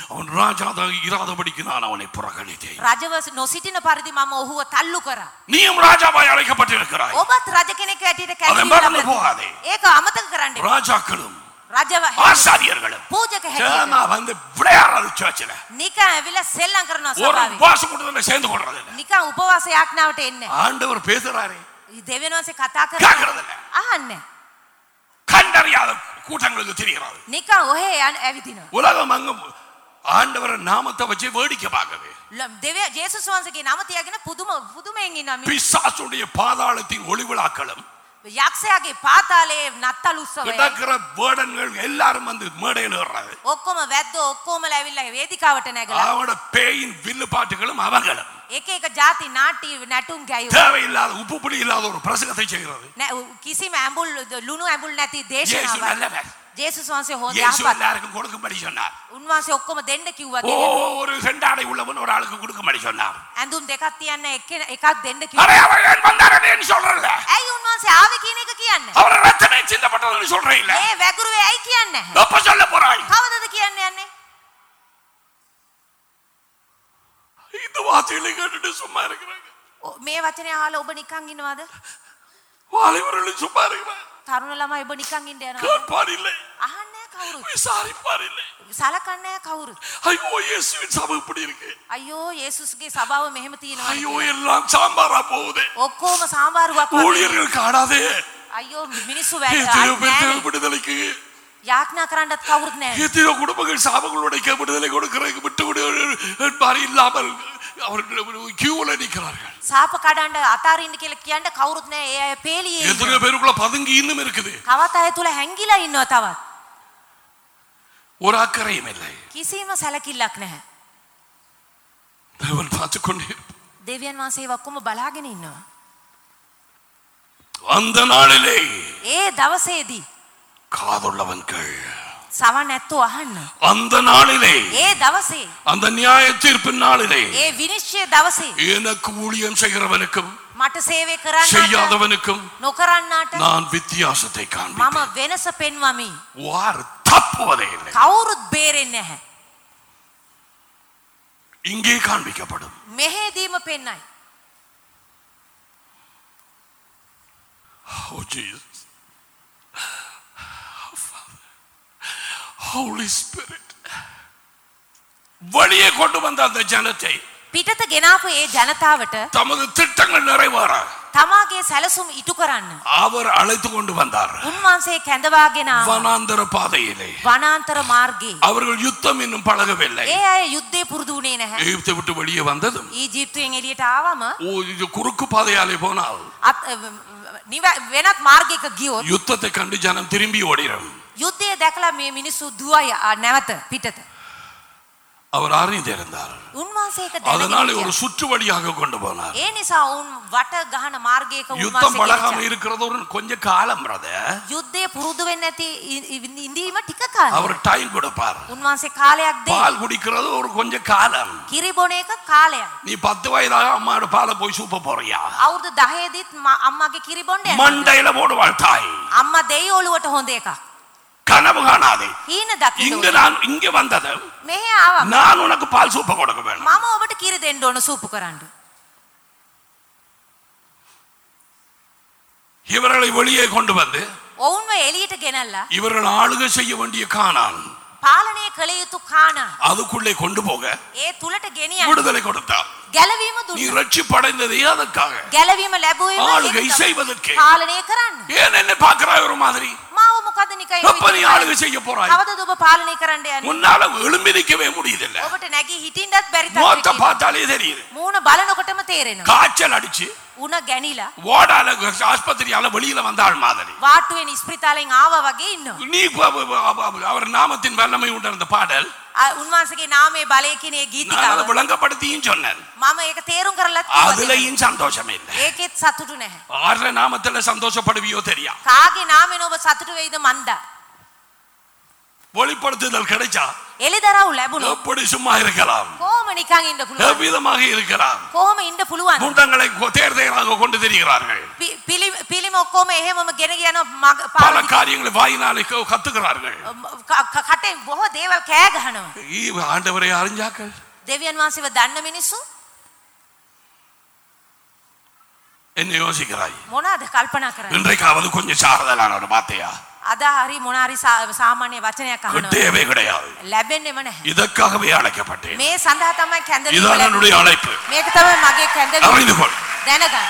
அவன் ராஜாதாக இராதபடிக்கு நான் அவனை புறக்கணித்தேன். රජව නොසිටින පරිදි මම ඔහුව තල්ලු කරා. நீயும் ராஜாவாய் அழைக்கப்பட்டிருக்கிறாய். ඔබත් රජ කෙනෙක් ඇටියට அதை කැඳවීම மறந்து ලැබෙනවා. போகாதே. ඒක අමතක කරන්න එපා. ராஜாக்களும் රජව ஆசாரியர்களும் පූජක சேமா හැටියට வந்து விளையாடுறது சர்ச்சில் නිකන් ඇවිල්ලා සෙල්ලම් කරනවා ஒரு සභාවේ. உபவாச கூட்டத்துல சேர்ந்து கொள்றது இல்ல. නිකන් උපවාස යාඥාවට එන්නේ. ஆண்டவர் பேசுறாரே දෙවියන් වහන්සේ කතා கேட்கறது කරනවා. இல்ல. අහන්නේ. கண்டறியாத கூட்டங்களுக்கு தெரிகிறது. නිකන් ඔහේ යන ඇවිදිනවා. உலகம் அங்கும் ஆண்டவர் நாமத்தை வச்சு வேடிக்கை பார்க்கவே. දෙවිය ජේසුස් වහන්සේගේ නම තියාගෙන පුදුම පුදුමයෙන් ඉන්නවා. பிசாசுடைய பாதாளத்தின் ஒளிவிழாக்களும் යක්ෂයාගේ පාතාලයේ නත්තල් උත්සවය. கிடக்கிற வேடன்கள் எல்லாரும் வந்து மேடையில் ஏறுறாங்க. ඔක්කොම වැද්දෝ ඔක්කොමලා ඇවිල්ලා වේදිකාවට නැගලා. அவனோட பேயின் வில்லு பாட்டுகளும் அவங்களும் එක එක ಜಾති නාට්‍ය නැටුම් ගැයුවා. தேவையில்லாத உப்பு புளி இல்லாத ஒரு பிரசங்கத்தை செய்கிறது. කිසිම ඇඹුල් ලුණු ඇඹුල් නැති இயேசு දේශනාවක්. நல்லவர். ජේසුස් වහන්සේ හොඳ இயேசு යහපත්. எல்லாருக்கும் கொடுக்கும்படி சொன்னார். උන්වහන්සේ ඔක්කොම දෙන්න කිව්වා. ஓ ஒரு செண்டாடை உள்ளவன் ஒரு ஆளுக்கு கொடுக்கும்படி சொன்னார். ඇඳුම් දෙකක් තියන්න එක එකක් දෙන්න அரே කිව්වා. அவன் ஏன் வந்தாரேன்னு சொல்றல. ඇයි උන්වහන්සේ ආවේ කියන එක කියන්නේ? அவர் ரத்தமே சிந்தப்பட்டதுன்னு சொல்றே இல்ல. මේ වැගුරුවේ ඇයි කියන්නේ? அப்ப சொல்ல போறாய். කවදද කියන්න යන්නේ? இந்த வார்த்தைகளை கேட்டுட்டு சும்மா இருக்கிறாங்க. මේ වචනේ අහලා ඔබ නිකන් ඉන්නවද? வாலிபர்களும் சும்மா இருக்கிறாங்க. තරුණ ළමයි ඔබ නිකන් ඉන්න යනවද? கேட்பார் இல்லை. අහන්නේ කවුරුත්. விசாரிப்பார் இல்லை. සලකන්නේ කවුරුත්. ஐயோ இயேசுவின் சபை இப்படி இருக்கு. අයියෝ යේසුස්ගේ සභාව මෙහෙම තියෙනවා. ஐயோ எல்லாம் சாம்பாரா போகுது. ඔක්කොම සාම්බාරුවක් වගේ. ஊழியர்கள் காணாதே. අයියෝ මිනිස්සු எத்தனையோ பேர் වැඩ விடுதலைக்கு යාඥා කරන්නත් කවුරුත් නැහැ. எத்தனையோ குடும்பங்கள் சாபங்களுடைய விடுதலை கொடுக்கிறதுக்கு விட்டு விடு என்பார் இல்லாமல் அவர்கள் கியூல நிற்கிறார்கள். සාප කඩන්න අතාරින්න කියලා කියන්න කවුරුත් නැහැ. ඒ අය පේලියේ. எத்தனையோ பேருக்குள்ள பதுங்கி இன்னும் இருக்குது. තවත් අය තුල හැංගිලා ඉන්නවා තවත්. ஒரு அக்கறையும் இல்லை. කිසිම සැලකිල්ලක් නැහැ. தேவன் பார்த்து கொண்டே දෙවියන් වහන්සේ ඔක්කොම බලාගෙන ඉන්නවා. அந்த நாளிலே ඒ දවසේදී காதுள்ளவன்கள் සවන් ඇත්තෝ අහන්න. அந்த நாளிலே ඒ දවසේ அந்த நியாய தீர்ப்பின் நாளிலே ඒ විනිශ්චය දවසේ எனக்கு ஊழியம் செய்கிறவனுக்கும் මට සේවය කරන්නට செய்யாதவனுக்கும் නොකරන්නාට நான் வித்தியாசத்தை මම காண்பிப்பேன். වෙනස පෙන්වමි. வார் தப்புவதே இல்லை. කවුරුත් බේරෙන්නේ නැහැ. இங்கே காண்பிக்கப்படும். මෙහෙදීම පෙන්නයි. Oh Jesus. Holy Spirit. வழியே கொண்டு வந்த அந்த ஜனத்தை පිටත ගෙනාපු ඒ ජනතාවට தமது திட்டங்கள் நிறைவேற තමාගේ සැලසුම් ඉටු කරන්න அவர் அழைத்து கொண்டு வந்தார். උන්වහන්සේ කැඳවාගෙන ආවා. வனாந்தர பாதையிலே වනාන්තර මාර්ගයේ. அவர்கள் யுத்தம் இன்னும் பழகவில்லை. ඒ අය යුද්ධේ පුරුදු වුණේ නැහැ. எகிப்தை விட்டு வெளியே வந்ததும் ඊජිප්තුවෙන් එළියට ආවම ஓ இது குறுக்கு பாதையாலே போனால் නිව- වෙනත් මාර්ගයක ගියොත් யுத்தத்தை கண்டு ஜனம் திரும்பி ஓடிடும். යුද්ධය දැකලා මේ මිනිස්සු දුවයි ආ, නැවත පිටත. அவர் அறிந்திருந்தார். උන්වහන්සේ ඒක அதனால දැනගෙන ஒரு சுற்று வழியாக கொண்டு போனார். ඒ නිසා උන් වට ගහන මාර්ගයක யுத்தம் උන්වහන්සේ பழகாம ගෙනිච්චා. இருக்கிறது ஒரு கொஞ்ச காலம் brother. යුද්ධය පුරුදු වෙන්නේ නැති ඉ- ඉ- ඉඳීම ටික කාලයක්. அவர் டைம் கொடுப்பார். උන්වහන්සේ කාලයක් දෙයි. பால் குடிக்கிறது ஒரு கொஞ்ச காலம். කිරි බොන එක කාලයක්. நீ பத்து வயதாக அம்மாவோட பாலை போய் சூப்ப போறியா? අවුරුදු දහයේදීත් ම- අම්මාගේ කිරි බොන්න යනවා. மண்டையில போடுவாள் தாய். අම්මා දෙයි ඔළුවට හොඳ එකක්. கனவு காணாதே. හීන දකින්න இங்க ඕනේ. நான் இங்க வந்தது මෙහෙ ආවා. நான் உனக்கு பால் சூப்ப கொடுக்க வேணும். මම ඔබට කිරි දෙන්න ඕන සූපු කරන්න. இவர்களை வெளியே கொண்டு வந்து ඔවුන්ව එළියට ගෙනල්ලා இவர்கள் ஆளுகை செய்ய வேண்டிய கானான் පාලනය කළ යුතු කානා அதுக்குள்ளே கொண்டு போக ඒ තුලට ගෙනියන්න விடுதலை கொடுத்தார். ගැලවීම நீ දුන්නා. ரட்சிப்படைந்ததே அதுக்காக. ගැලවීම ලැබුවේම ஆளுகை ඒක තමයි. செய்வதற்கு. පාලනය කරන්න. ஏன் என்ன பார்க்கிறாய் ஒரு மாதிரி? මාව මොකද නිකන් எப்ப நீ ஆளுகை செய்ய போறாய்? කවදද ඔබ පාලනය කරන්න යන්නේ? முன்னால எழும்பி நிக்கவே முடியதில்லை. ඔබට නැගී හිටින්නත් බැරි மொத்த තරමට பார்த்தாலே தெரியுது. මූණ බලනකොටම තේරෙනවා. காய்ச்சல் அடிச்சு උණ ගැනිලා ஓடால ஆஸ்பத்திரியால வெளியில வந்தாள் மாதிரி. වාට්ටුවෙන් ඉස්පිරිතාලෙන් ආවා වගේ ඉන්නවා. நீ அவர் நாமத்தின் வல்லமை உண்ட அந்த பாடல் අ- උන්වහන්සේගේ නාමයේ බලය කියන ඒ நான் அதை ගීතිකාව விளங்கப்படுத்தியும் சொன்னேன். මම ඒක තේරුම් කරලත් කිව්වා. அதுலயும் சந்தோஷம் இல்லை. ඒකෙත් සතුටු නැහැ. ஆற நாமத்துல சந்தோஷப்படுவியோ தெரியா? කාගේ නාමයෙන් ඔබ සතුටු වෙයිද මන්දා? வெளிப்படுத்துதல் கிடைச்சா එළිදරව් ලැබුණොත් எப்படி சும்மா இருக்கலாம்? කොහොමද කොහොම නිකන් ඉන්න පුළුවන්? எவ்விதமாக இருக்கிறார்? කොහොම ඉන්න පුළුවන්? முண்டங்களை தேர் தேராக கொண்டு திரிகிறார்கள். පිළිම ඔක්කොම එහෙමම ගෙන යනවා பல காரியங்களை வாயினாலே கத்துகிறார்கள். කටේ බොහෝ දේවල් කෑ ගහනවා. ஈ ஆண்டவரை அறிஞ்சாக்கள் දෙවියන් වහන්සේව දන්න මිනිස්සු என்ன யோசிக்கிறாய்? මොනවාද කල්පනා කරන්නේ? இன்றைக்காவது கொஞ்சம் சாரதலான ஒரு வார்த்தையா? අද හරි මොනාරි සාමාන්‍ය වචනයක් අහනවා. தேவை கிடையாது. ලැබෙන්නේම නැහැ. இதற்காகவே அழைக்கப்பட்டேன். මේ සඳහා තමයි කැඳවීම. இதுதான் என்னுடைய அழைப்பு. මේක තමයි මගේ කැඳවීම. அறிந்து கொள். දැනගන්න.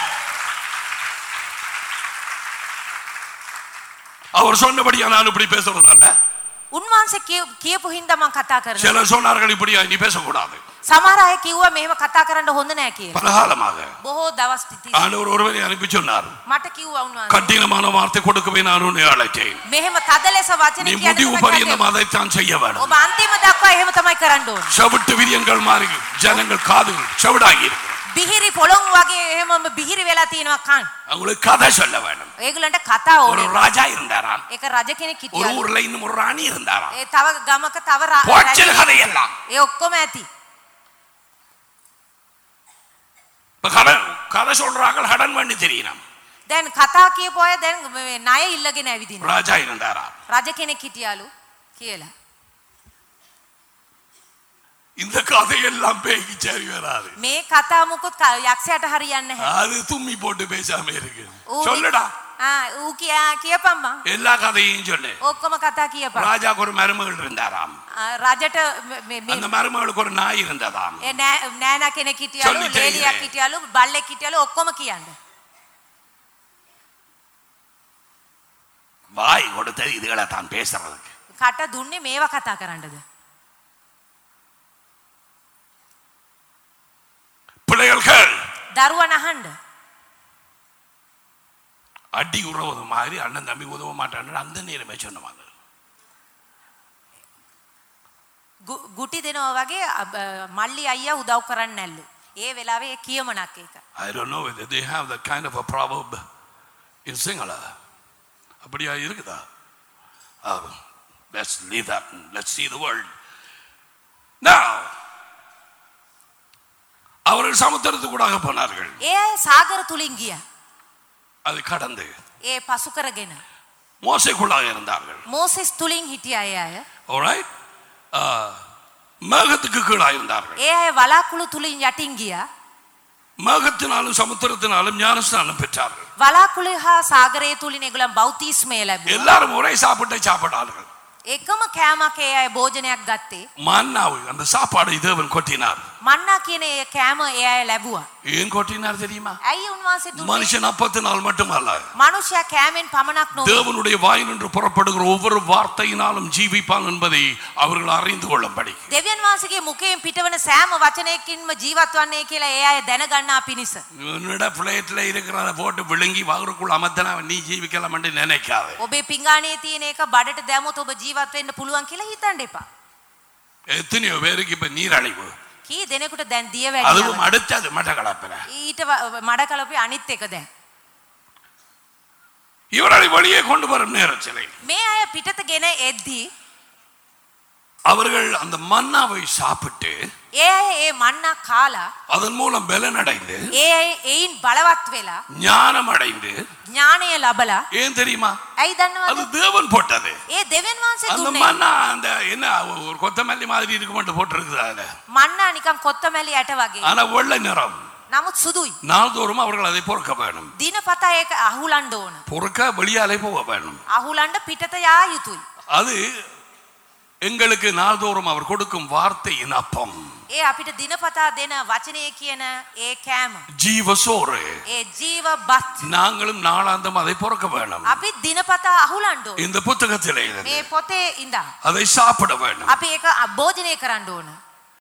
அவர் சொன்னபடியா நான் இப்படி பேசுறதால උන්වහන්සේ කියපු හින්දා මම කතා කරනවා. சில சொன்னார்கள் இப்படியா நீ பேசக்கூடாது. සමහර අය කිව්වා මෙහෙම කතා කරන්න හොඳ නැහැ කියලා. பலகாலமாக බොහෝ දවස් තිස්සේ ஆண்டவர் ஒருவரை அனுப்பி சொன்னார். මට කිව්වා උන්වහන්සේ கடினமான வார்த்தை கொடுக்கவே நான் உன்னை அழைத்தேன். මෙහෙම තද ලෙස වචන நீ කියන්නේ முடிவு பரியந்தம் அதைத்தான் செய்ய வேண்டும். ඔබ අන්තිම දක්වා එහෙම තමයි කරන්න ඕනේ. செவிட்டு விரியங்கள் மாறி ஜனங்கள் காதுகள் செவிடாகி இருக்கு. බිහිරි පොළොන් වගේ එහෙමම බිහිරි වෙලා තියෙනවා කන්. அவங்களுக்கு கதை சொல்ல வேண்டும். ඒගොල්ලන්ට කතා ஒரு ඕනේ. ராஜா இருந்தாராம். ඒක රජ කෙනෙක් ஒரு හිටියා. ஊர்ல இன்னும் ஒரு ராணி இருந்தாராம். ඒ තව ගමක තව போச்சல் கதை எல்லாம். ඒ ඔක්කොම ඇති. இப்ப கதை கதை சொல்றாங்க ஹடன் பண்ணி தெரியணும். දැන් කතා කියපු අය දැන් ණය ඉල්ලගෙන ඇවිදිනවා. ராஜா இருந்தாராம். රජ කෙනෙක් හිටියාලු කියලා. இந்த கதையெல்லாம் பேய்க்கு சரி வராது. මේ කතා මුකුත් යක්ෂයාට හරියන්නේ නැහැ. அது தும்மி போட்டு பேசாம இருக்கு. சொல்லுடா. ආ ඌ කියා කියපම්මා. எல்லா கதையையும் சொல்லு. ඔක්කොම කතා කියපන්. ராஜாக்கு ஒரு மருமகள் இருந்தாராம். රජට அந்த மருமகளுக்கு ஒரு நாய் இருந்ததாம். ඒ නෑනා කෙනෙක් හිටියලු, ලේලියක් හිටියලු, බල්ලෙක් හිටියලු ඔක්කොම කියන්න. வாய் கொடுத்தது இதுகளை தான் பேசுறதுக்கு. කට දුන්නේ මේවා කතා කරන්නද? பிள்ளைகள் දරුවන් අහන්න. அடி உறவது மாதிரி அண்ணன் தம்பி உதவ மாட்டான்னு அந்த நேரமே சொன்னவாங்க. ගුටි දෙනවා වගේ මල්ලි අයියා උදව් කරන්නේ නැල්ලු. ඒ වෙලාවේ ඒ කියමනක් ඒක. I don't know whether they have that kind of a proverb in Sinhala. அப்படியா இருக்குதா? Uh, let's leave that and let's see the word. Now அவர்கள் சமுத்திரத்துக்குள்ளாக போனார்கள். ඒ සාගර තුලින් ගියා. அது கடந்து ඒ පසු කරගෙන மோசேக்குள்ளாக இருந்தார்கள். මෝසෙස් තුලින් හිටියා ඒ අය. All right? uh மேகத்துக்கு கீழாக இருந்தார்கள். ඒ අය වලාකුළු තුලින් යටින් ගියා. மேகத்தினாலும் சமுத்திரத்தினாலும் ஞானஸ்நானம் பெற்றார்கள். වලාකුළු හා සාගරය තුලින් ඒගොල්ලන් බෞතිස්මය ලැබුවා. எல்லாரும் ஒரே சாப்பாட்டை சாப்பிட்டார்கள். එකම කෑමක් ඒ අය භෝජනයක් ගත්තේ. மன்னாவு அந்த சாப்பாடை தேவன் கொட்டினார். මන්නා කියන ඒ කෑම ඒ අය ලැබුවා. ஏன் கொட்டினார் தெரியுமா? ඇයි උන්වහන්සේ දුන්නේ? மனுஷன் அப்பத்தினால் மட்டுமல்ல, මනුෂ්‍යයා කෑමෙන් පමණක් නොවේ. தேவனுடைய வாயினின்று புறப்படுகிற ஒவ்வொரு வார்த்தையினாலும் ஜீவிப்பான் என்பதை அவர்கள் அறிந்து கொள்ளும்படி. දෙවියන් වහන්සේගේ මුඛයෙන් පිටවන සෑම වචනයකින්ම ජීවත් වන්නේ කියලා ඒ අය දැනගන්නා පිණිස. உன்னோட பிளேட்ல இருக்கிறத போட்டு விழுங்கி வகுறுக்குள் அமர்த்தினா நீ ஜீவிக்கலாம் என்று நினைக்காதே. ඔබේ පිඟානේ තියෙන එක බඩට දැමුවොත් ඔබ ජීවත් වෙන්න පුළුවන් කියලා හිතන්න එපා. எத்தனையோ பேருக்கு இப்ப நீரழிவு, කී දෙනෙකුට දැන් දිය වැඩි. அதுவும் அடுத்தது மட்டக்களப்பில. ඊට මඩ කලපේ අනිත් එක දැන්. இவர்களை வெளியே கொண்டு வரும் நேரத்திலே මේ අය පිටත ගෙන එද්දී அவர்கள் அந்த மன்னாவை சாப்பிட்டு ඒ අය ඒ මන්නා කාලා அதன் மூலம் பலன் அடைந்து ඒ අය එයින් බලවත් වෙලා ஞானம் அடைந்து, ඥානය ලබලා. ஏன் தெரியுமா? ඇයි දන්නවද? அது தேவன் போட்டது. ඒ දෙවියන් වහන්සේ அந்த දුන්නේ. மன்னா அந்த என்ன ஒரு கொத்தமல்லி மாதிரி இருக்கு மட்டும் போட்டிருக்குது அதுல. මන්නා නිකන් කොත්තමැලි ඇට වගේ. ஆனா வெள்ளை நிறம். නමුත් සුදුයි. நாள்தோறும் அவர்கள் அதை பொறுக்க வேணும். දිනපතා ඒක අහුලන්න ඕන. பொறுக்க வெளியாலே போக வேணும். අහුලන්න පිටත යා යුතුයි. அது எங்களுக்கு நாள்தோறும் அவர் கொடுக்கும் வார்த்தையின் அப்பம். ඒ අපිට දිනපතා දෙන වචනය කියන ඒ කෑම. ஜீவசோறு. ඒ ජීව බත්. நாங்களும் நாளாந்தம் அதை பொறுக்க வேணும். අපි දිනපතා අහුලන්න ඕන. இந்த புத்தகத்திலே මේ පොතේ ඉඳන් அதை சாப்பிட வேண்டும். අපි ඒක භෝජනය කරන්න ඕන.